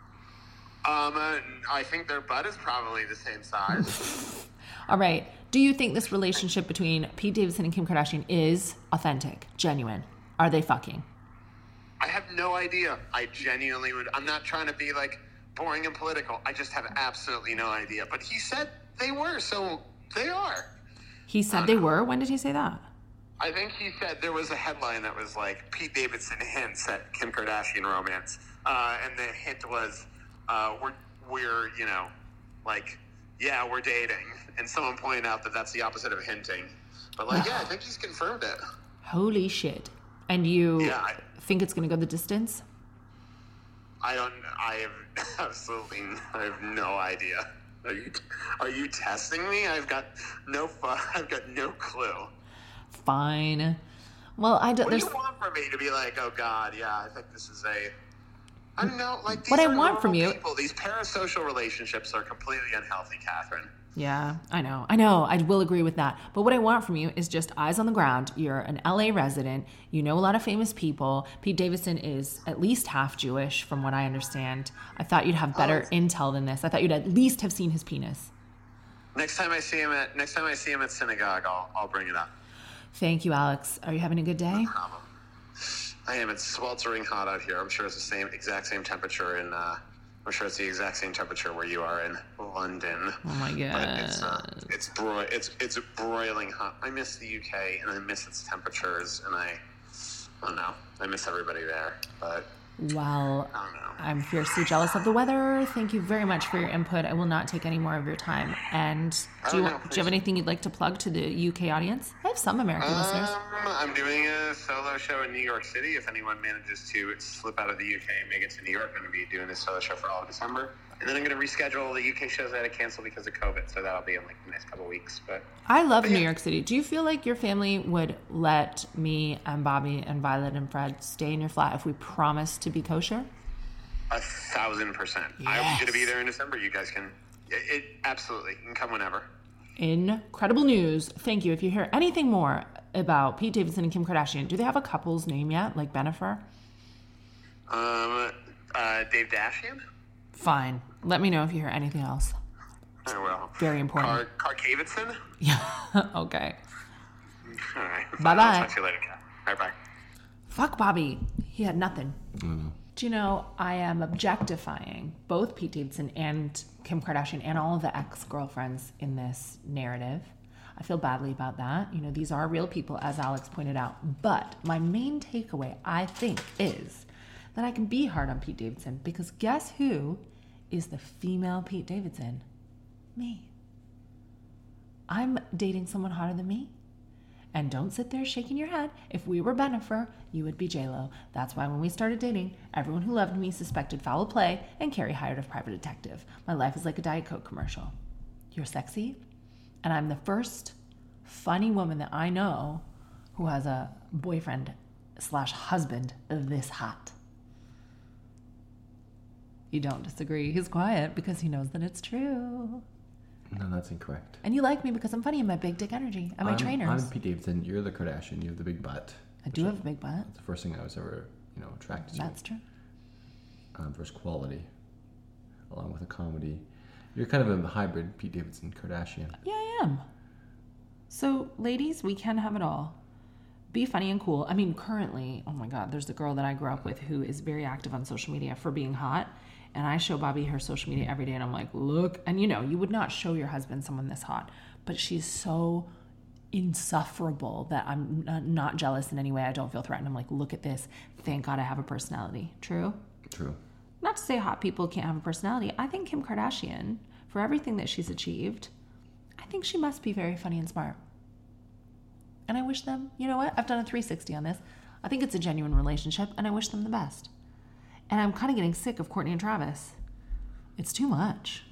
Um, uh, I think their butt is probably the same size. All right. Do you think this relationship between Pete Davidson and Kim Kardashian is authentic, genuine? Are they fucking? I have no idea. I genuinely would. I'm not trying to be like boring and political. I just have absolutely no idea. But he said they were, so they are. He said they were? When did he say that? I think he said there was a headline that was like, Pete Davidson hints at Kim Kardashian romance. Uh, and the hint was, uh, we're, we're, you know, like, yeah, we're dating. And someone pointed out that that's the opposite of hinting. But like, yeah, I think he's confirmed it. Holy shit. And you yeah, I, think it's going to go the distance? I don't, I have absolutely, I have no idea. Are you, are you testing me? I've got no fun. I've got no clue. Fine. Well, I don't. What do you want from me to be like, oh God, yeah, I think this is a. I don't know, like these what I are want from you. People. These parasocial relationships are completely unhealthy, Catherine. Yeah, I know. I know. I will agree with that. But what I want from you is just eyes on the ground. You're an L A resident. You know a lot of famous people. Pete Davidson is at least half Jewish, from what I understand. I thought you'd have better oh, intel than this. I thought you'd at least have seen his penis. Next time I see him at next time I see him at synagogue, I'll I'll bring it up. Thank you, Alex. Are you having a good day? No problem. I am. It's sweltering hot out here. I'm sure it's the same exact same temperature in. Uh, I'm sure it's the exact same temperature where you are in London. Oh my god! But it's uh, it's bro- it's it's broiling hot. I miss the U K and I miss its temperatures, and I I don't know. I miss everybody there, but well, I don't know. I'm fiercely jealous of the weather. Thank you very much for your input. I will not take any more of your time. And do you, Oh, no, do you have anything you'd like to plug to the U K audience? I have some American listeners. Um, I'm doing a solo show in New York City. If anyone manages to slip out of the U K and make it to New York, I'm going to be doing this solo show for all of December. And then I'm going to reschedule the U K shows that I had to cancel because of COVID. So that'll be in like the next couple weeks. But I love but New yeah. York City. Do you feel like your family would let me and Bobby and Violet and Fred stay in your flat if we promised to be kosher? A thousand percent. Yes. I'm going to be there in December. You guys can, it, it absolutely, you can come whenever. Incredible news. Thank you. If you hear anything more about Pete Davidson and Kim Kardashian, do they have a couple's name yet, like Bennifer? Um, uh, Dave Dashian? Fine. Let me know if you hear anything else. I will. Very important. Car, Carcavidson? Yeah. Okay. All right. Bye-bye. I'll talk to you later, Kat. All right, bye. Fuck Bobby. He had nothing. Mm-hmm. Do you know, I am objectifying both Pete Davidson and Kim Kardashian and all of the ex-girlfriends in this narrative. I feel badly about that. You know, these are real people, as Alex pointed out. But my main takeaway, I think, is that I can be hard on Pete Davidson because guess who is the female Pete Davidson? Me. I'm dating someone hotter than me. And don't sit there shaking your head. If we were Bennifer, you would be J-Lo. That's why when we started dating, everyone who loved me suspected foul play and Carrie hired a private detective. My life is like a Diet Coke commercial. You're sexy, and I'm the first funny woman that I know who has a boyfriend slash husband this hot. You don't disagree. He's quiet because he knows that it's true. No, that's incorrect. And you like me because I'm funny and my big dick energy and my I'm, trainers. I'm Pete Davidson. You're the Kardashian. You have the big butt. I do have a big butt. That's the first thing I was ever, you know, attracted to. That's true. Um, there's quality, along with a comedy. You're kind of a hybrid Pete Davidson Kardashian. Yeah, I am. So, ladies, we can have it all. Be funny and cool. I mean, currently, oh my God, there's a girl that I grew up with who is very active on social media for being hot. And I show Bobby her social media every day, and I'm like, look. And you know, you would not show your husband someone this hot, but she's so insufferable that I'm not jealous in any way. I don't feel threatened. I'm like, look at this. Thank God I have a personality. True? True. Not to say hot people can't have a personality. I think Kim Kardashian, for everything that she's achieved, I think she must be very funny and smart. And I wish them, you know what? I've done a three sixty on this. I think it's a genuine relationship, and I wish them the best. And I'm kind of getting sick of Kourtney and Travis. It's too much.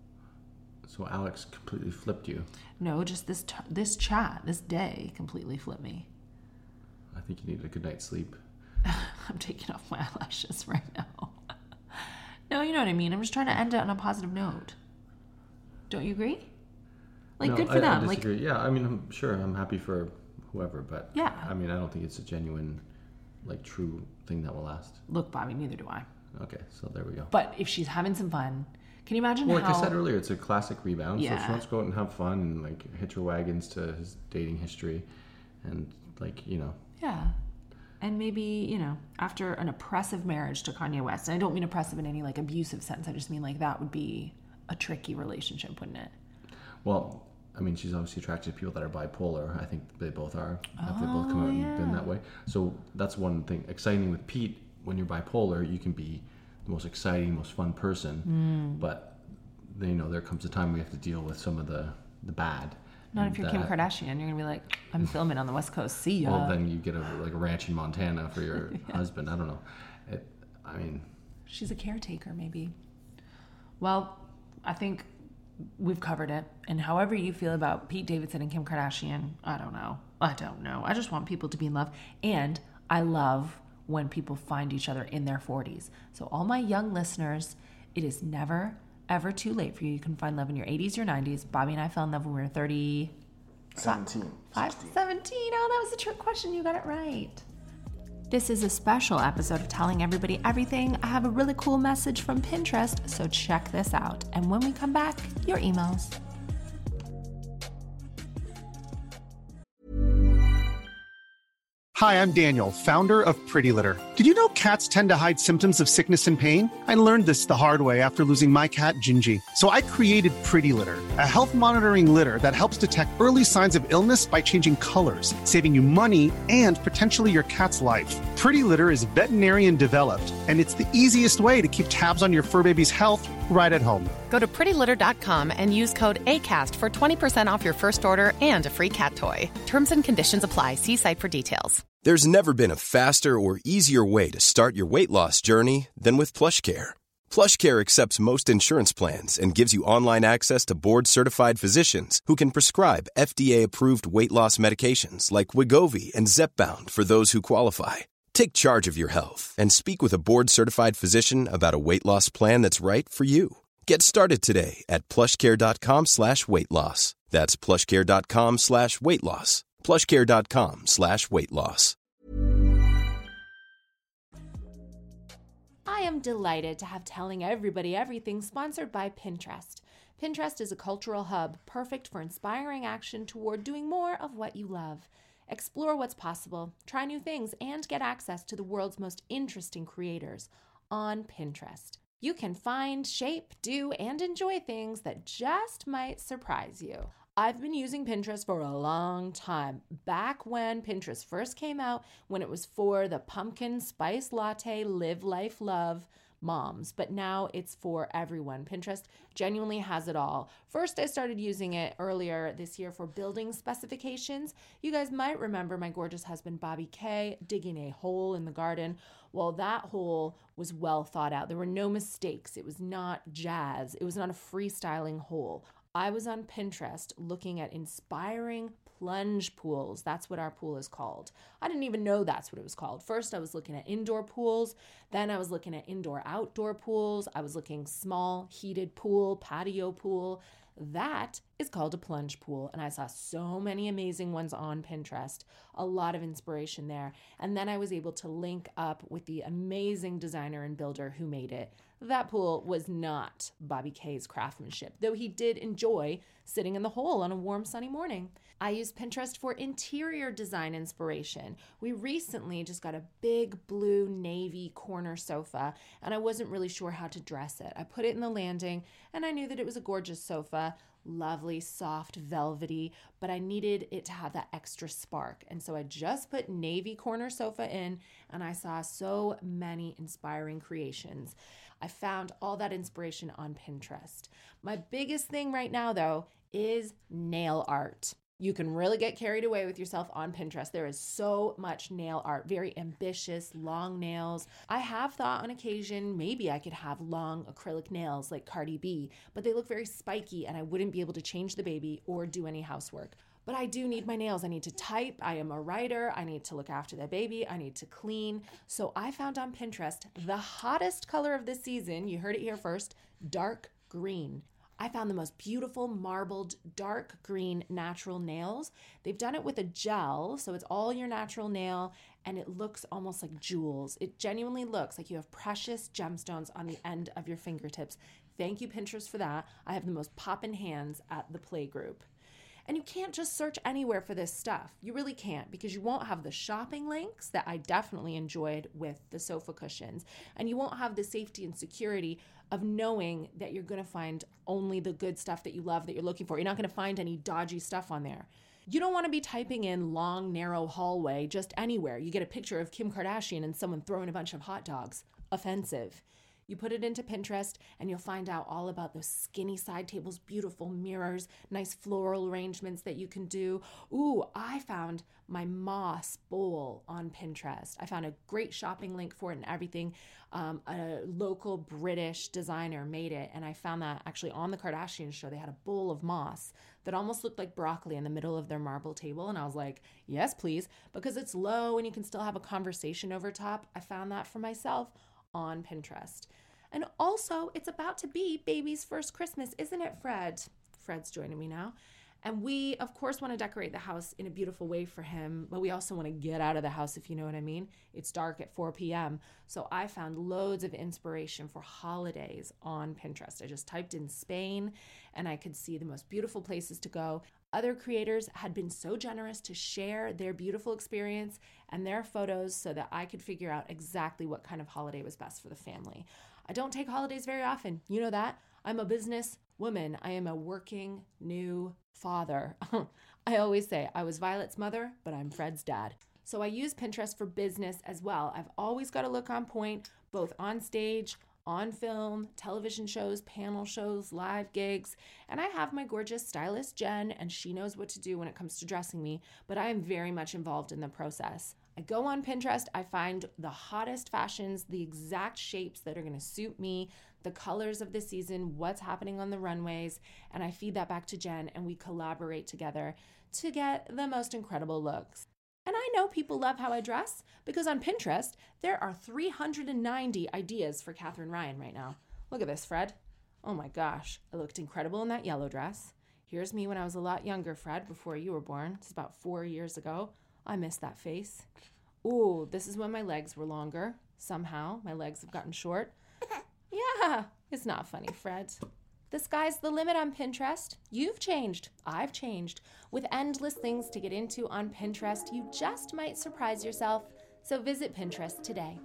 So Alex completely flipped you. No, just this t- this chat, this day completely flipped me. I think you needed a good night's sleep. I'm taking off my eyelashes right now. No, you know what I mean. I'm just trying to end it on a positive note. Don't you agree? Like, No, good for I, them. I Like, disagree. Yeah, I mean, I'm sure I'm happy for whoever, but Yeah. I mean, I don't think it's a genuine, like, true thing that will last. look, Bobby, neither do I. Okay, so there we go. But if she's having some fun, can you imagine Well, like how... I said earlier, it's a classic rebound. So if Yeah. she wants to go out and have fun and like hitch her wagons to his dating history, and like you know, Yeah. And maybe, you know, after an oppressive marriage to Kanye West, and I don't mean oppressive in any like abusive sense, I just mean like that would be a tricky relationship, wouldn't it? well, I mean, she's obviously attracted to people that are bipolar. I think they both are. If they both come out and been that way. So that's one thing exciting with Pete. When you're bipolar, you can be the most exciting, most fun person, but then, you know, there comes a time we have to deal with some of the the bad. Not And if you're Kim that- Kardashian. You're going to be like, I'm filming on the West Coast. See ya. Well, then you get a like a ranch in Montana for your husband. I don't know. It, I mean, She's a caretaker, maybe. Well, I think we've covered it. And however you feel about Pete Davidson and Kim Kardashian, I don't know. I don't know. I just want people to be in love. And I love when people find each other in their forties. So all my young listeners, it is never, ever too late for you. You can find love in your eighties, your nineties. Bobby and I fell in love when we were thirty. seventeen. Five, seventeen. Oh, that was a trick question. You got it right. This is a special episode of Telling Everybody Everything. I have a really cool message from Pinterest, so check this out. And when we come back, your emails. Hi, I'm Daniel, founder of Pretty Litter. Did you know cats tend to hide symptoms of sickness and pain? I learned this the hard way after losing my cat, Gingy. So I created Pretty Litter, a health monitoring litter that helps detect early signs of illness by changing colors, saving you money and potentially your cat's life. Pretty Litter is veterinarian developed, and it's the easiest way to keep tabs on your fur baby's health right at home. Go to pretty litter dot com and use code ACAST for twenty percent off your first order and a free cat toy. Terms and conditions apply. See site for details. There's never been a faster or easier way to start your weight loss journey than with PlushCare. PlushCare accepts most insurance plans and gives you online access to board-certified physicians who can prescribe F D A-approved weight loss medications like Wegovy and Zepbound for those who qualify. Take charge of your health and speak with a board-certified physician about a weight loss plan that's right for you. Get started today at plushcare.com slash weight loss. That's plushcare.com slash weight loss. plushcare.com slash weight loss. I am delighted to have Telling Everybody Everything sponsored by Pinterest. Pinterest is a cultural hub perfect for inspiring action toward doing more of what you love. Explore what's possible, try new things, and get access to the world's most interesting creators on Pinterest. You can find, shape, do, and enjoy things that just might surprise you. I've been using Pinterest for a long time, back when Pinterest first came out, when it was for the pumpkin spice latte, live, life, love moms, but now it's for everyone. Pinterest genuinely has it all. First, I started using it earlier this year for building specifications. You guys might remember my gorgeous husband, Bobby K, digging a hole in the garden. Well, that hole was well thought out. There were no mistakes. It was not jazz. It was not a freestyling hole. I was on Pinterest looking at inspiring plunge pools. That's what our pool is called. I didn't even know that's what it was called. First, I was looking at indoor pools. Then I was looking at indoor-outdoor pools. I was looking small heated pool, patio pool. That is called a plunge pool. And I saw so many amazing ones on Pinterest. A lot of inspiration there. And then I was able to link up with the amazing designer and builder who made it. That pool was not Bobby K's craftsmanship, though he did enjoy sitting in the hole on a warm, sunny morning. I use Pinterest for interior design inspiration. We recently just got a big blue navy corner sofa, and I wasn't really sure how to dress it. I put it in the landing, and I knew that it was a gorgeous sofa, lovely, soft, velvety, but I needed it to have that extra spark. And so I just put navy corner sofa in, and I saw so many inspiring creations. I found all that inspiration on Pinterest. My biggest thing right now, though, is nail art. You can really get carried away with yourself on Pinterest. There is so much nail art, very ambitious, long nails. I have thought on occasion maybe I could have long acrylic nails like Cardi B, but they look very spiky and I wouldn't be able to change the baby or do any housework. But I do need my nails. I need to type. I am a writer. I need to look after the baby. I need to clean. So I found on Pinterest the hottest color of this season. You heard it here first, dark green. I found the most beautiful marbled dark green natural nails. They've done it with a gel, so it's all your natural nail, and it looks almost like jewels. It genuinely looks like you have precious gemstones on the end of your fingertips. Thank you, Pinterest, for that. I have the most poppin' hands at the play group. And you can't just search anywhere for this stuff. You really can't, because you won't have the shopping links that I definitely enjoyed with the sofa cushions. And you won't have the safety and security of knowing that you're going to find only the good stuff that you love, that you're looking for. You're not going to find any dodgy stuff on there. You don't want to be typing in long, narrow hallway just anywhere. You get a picture of Kim Kardashian and someone throwing a bunch of hot dogs. Offensive. You put it into Pinterest and you'll find out all about those skinny side tables, beautiful mirrors, nice floral arrangements that you can do. Ooh, I found my moss bowl on Pinterest. I found a great shopping link for it and everything. Um, a local British designer made it, and I found that actually on the Kardashian show. They had a bowl of moss that almost looked like broccoli in the middle of their marble table, and I was like, yes, please, because it's low and you can still have a conversation over top. I found that for myself on Pinterest. And also, it's about to be baby's first Christmas, isn't it, Fred? Fred's joining me now. And we, of course, want to decorate the house in a beautiful way for him, but we also want to get out of the house, if you know what I mean. It's dark at four p.m., so I found loads of inspiration for holidays on Pinterest. I just typed in Spain, and I could see the most beautiful places to go. Other creators had been so generous to share their beautiful experience and their photos so that I could figure out exactly what kind of holiday was best for the family. I don't take holidays very often. You know that. I'm a business woman. I am a working new father. I always say I was Violet's mother, but I'm Fred's dad. So I use Pinterest for business as well. I've always got to look on point, both on stage, on film, television shows, panel shows, live gigs, and I have my gorgeous stylist, Jen, and she knows what to do when it comes to dressing me, but I am very much involved in the process. I go on Pinterest, I find the hottest fashions, the exact shapes that are going to suit me, the colors of the season, what's happening on the runways, and I feed that back to Jen, and we collaborate together to get the most incredible looks. And I know people love how I dress because on Pinterest, there are three hundred ninety ideas for Catherine Ryan right now. Look at this, Fred. Oh my gosh, I looked incredible in that yellow dress. Here's me when I was a lot younger, Fred, before you were born. It's about four years ago. I miss that face. Ooh, this is when my legs were longer. Somehow, my legs have gotten short. Yeah, it's not funny, Fred. The sky's the limit on Pinterest. You've changed. I've changed. With endless things to get into on Pinterest, you just might surprise yourself. So visit Pinterest today.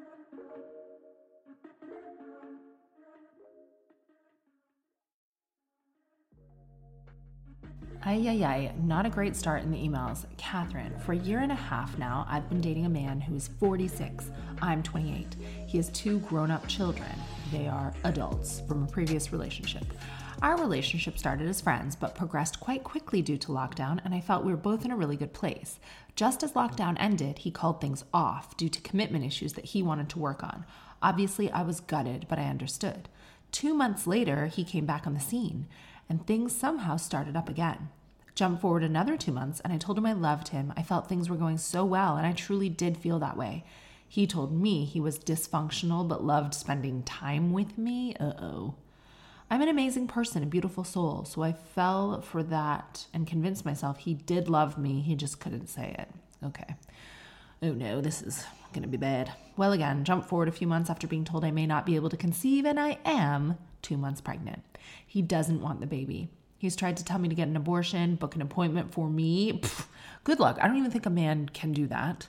Ay, ay, ay, not a great start in the emails. Catherine, for a year and a half now, I've been dating a man who is forty-six. I'm twenty-eight. He has two grown-up children. They are adults from a previous relationship. Our relationship started as friends, but progressed quite quickly due to lockdown, and I felt we were both in a really good place. Just as lockdown ended, he called things off due to commitment issues that he wanted to work on. Obviously, I was gutted, but I understood. Two months later, he came back on the scene, and things somehow started up again. Jump forward another two months, and I told him I loved him. I felt things were going so well, and I truly did feel that way. He told me he was dysfunctional but loved spending time with me. Uh-oh. I'm an amazing person, a beautiful soul, so I fell for that and convinced myself he did love me. He just couldn't say it. Okay. Oh no, this is going to be bad. Well, again, jump forward a few months after being told I may not be able to conceive, and I am two months pregnant. He doesn't want the baby. He's tried to tell me to get an abortion, book an appointment for me. Pfft, good luck. I don't even think a man can do that.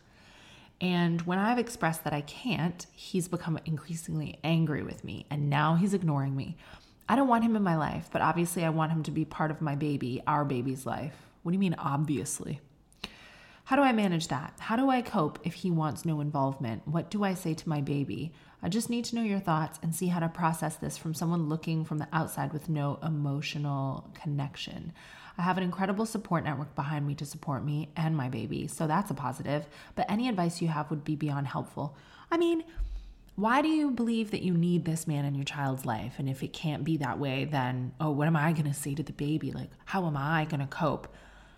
And when I've expressed that I can't, he's become increasingly angry with me, and now he's ignoring me. I don't want him in my life, but obviously I want him to be part of my baby, our baby's life. What do you mean, obviously? How do I manage that? How do I cope if he wants no involvement? What do I say to my baby? I just need to know your thoughts and see how to process this from someone looking from the outside with no emotional connection. I have an incredible support network behind me to support me and my baby, so that's a positive, but any advice you have would be beyond helpful. I mean, why do you believe that you need this man in your child's life? And if it can't be that way, then, oh, what am I going to say to the baby? Like, how am I going to cope?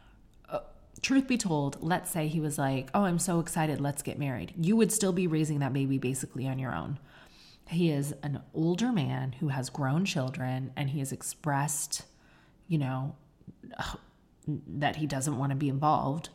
Uh, truth be told, let's say he was like, oh, I'm so excited, let's get married. You would still be raising that baby basically on your own. He is an older man who has grown children, and he has expressed, you know, that he doesn't want to be involved.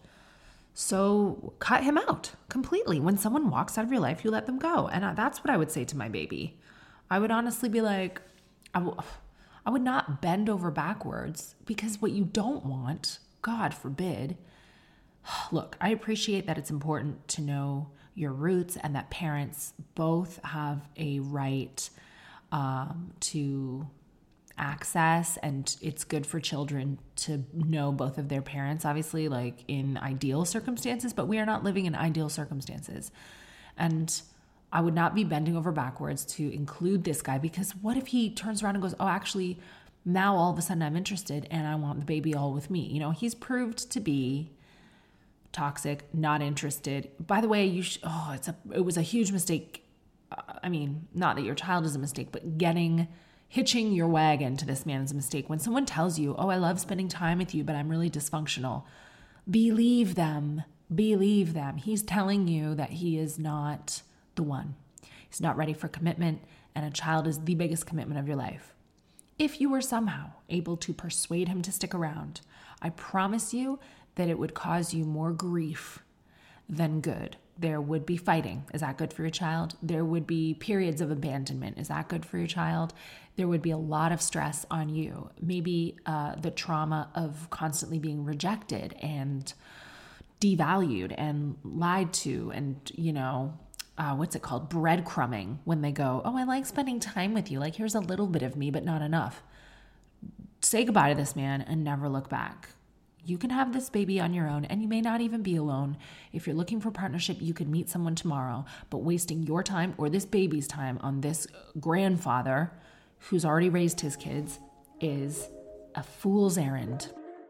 So cut him out completely. When someone walks out of your life, you let them go. And that's what I would say to my baby. I would honestly be like, I, w- I would not bend over backwards, because what you don't want, God forbid. Look, I appreciate that it's important to know your roots and that parents both have a right um, to access, and it's good for children to know both of their parents, obviously, like in ideal circumstances, but we are not living in ideal circumstances. And I would not be bending over backwards to include this guy, because what if he turns around and goes, oh, actually, now all of a sudden I'm interested and I want the baby all with me. You know, he's proved to be toxic, not interested. By the way, you sh- oh, it's a it was a huge mistake. I mean, not that your child is a mistake, but getting hitching your wagon to this man is a mistake. When someone tells you, oh, I love spending time with you, but I'm really dysfunctional, believe them. Believe them. He's telling you that he is not the one. He's not ready for commitment, and a child is the biggest commitment of your life. If you were somehow able to persuade him to stick around, I promise you that it would cause you more grief then good. There would be fighting. Is that good for your child? There would be periods of abandonment. Is that good for your child? There would be a lot of stress on you. Maybe uh, the trauma of constantly being rejected and devalued and lied to and, you know, uh, what's it called? Breadcrumbing when they go, oh, I like spending time with you. Like, here's a little bit of me, but not enough. Say goodbye to this man and never look back. You can have this baby on your own, and you may not even be alone. If you're looking for partnership, you could meet someone tomorrow, but wasting your time or this baby's time on this grandfather who's already raised his kids is a fool's errand.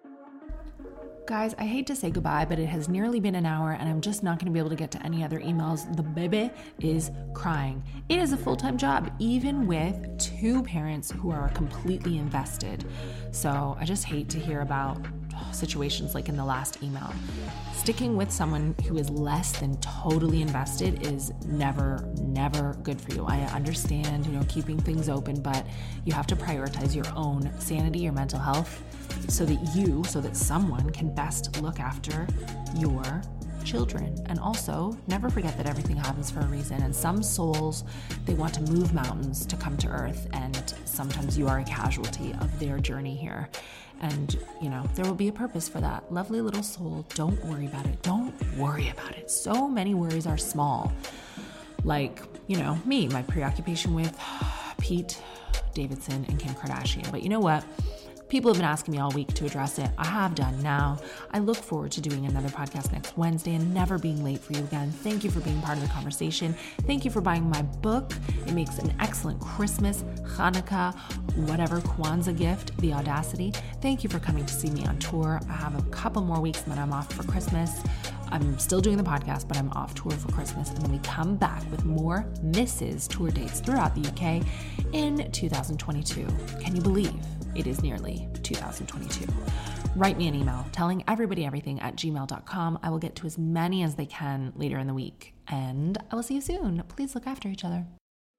Guys, I hate to say goodbye, but it has nearly been an hour and I'm just not going to be able to get to any other emails. The baby is crying. It is a full-time job, even with two parents who are completely invested. So I just hate to hear about situations like in the last email. Sticking with someone who is less than totally invested is never, never good for you. I understand, you know, keeping things open, but you have to prioritize your own sanity, your mental health, so that you, so that someone can best look after your children. And also, never forget that everything happens for a reason. And some souls, they want to move mountains to come to earth, and sometimes you are a casualty of their journey here. And, you know, there will be a purpose for that. Lovely little soul, don't worry about it. Don't worry about it. So many worries are small. Like, you know, me, my preoccupation with Pete Davidson and Kim Kardashian. But you know what? People have been asking me all week to address it. I have done now. I look forward to doing another podcast next Wednesday and never being late for you again. Thank you for being part of the conversation. Thank you for buying my book. It makes an excellent Christmas, Hanukkah, whatever Kwanzaa gift, The Audacity. Thank you for coming to see me on tour. I have a couple more weeks and then I'm off for Christmas. I'm still doing the podcast, but I'm off tour for Christmas. And then we come back with more Missus Tour dates throughout the U K in two thousand twenty-two. Can you believe it is nearly two thousand twenty-two? Write me an email telling everybody everything at gmail dot com. I will get to as many as they can later in the week. And I will see you soon. Please look after each other.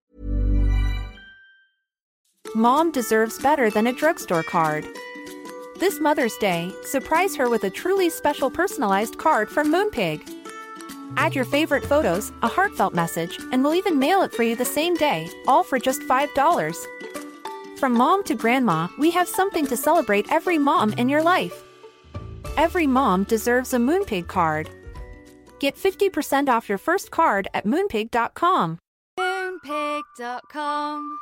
Mom deserves better than a drugstore card. This Mother's Day, surprise her with a truly special personalized card from Moonpig. Add your favorite photos, a heartfelt message, and we'll even mail it for you the same day, all for just five dollars. From mom to grandma, we have something to celebrate every mom in your life. Every mom deserves a Moonpig card. Get fifty percent off your first card at moonpig dot com. moonpig dot com.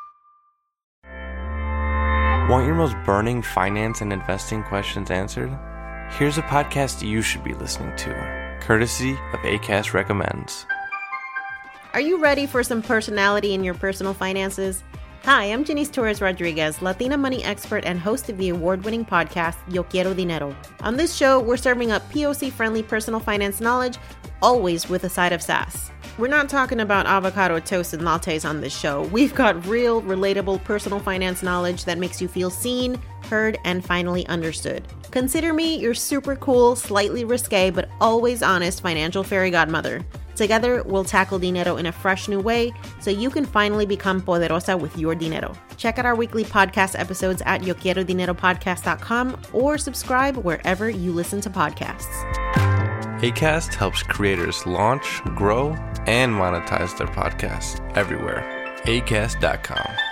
Want your most burning finance and investing questions answered? Here's a podcast you should be listening to, courtesy of Acast Recommends. Are you ready for some personality in your personal finances? Hi, I'm Janice Torres Rodriguez, Latina money expert and host of the award-winning podcast, Yo Quiero Dinero. On this show, we're serving up P O C-friendly personal finance knowledge, always with a side of sass. We're not talking about avocado toast and lattes on this show. We've got real, relatable personal finance knowledge that makes you feel seen, heard, and finally understood. Consider me your super cool, slightly risque, but always honest financial fairy godmother. Together, we'll tackle dinero in a fresh new way so you can finally become poderosa with your dinero. Check out our weekly podcast episodes at yo quiero dinero podcast dot com or subscribe wherever you listen to podcasts. Acast helps creators launch, grow, and monetize their podcasts everywhere. acast dot com.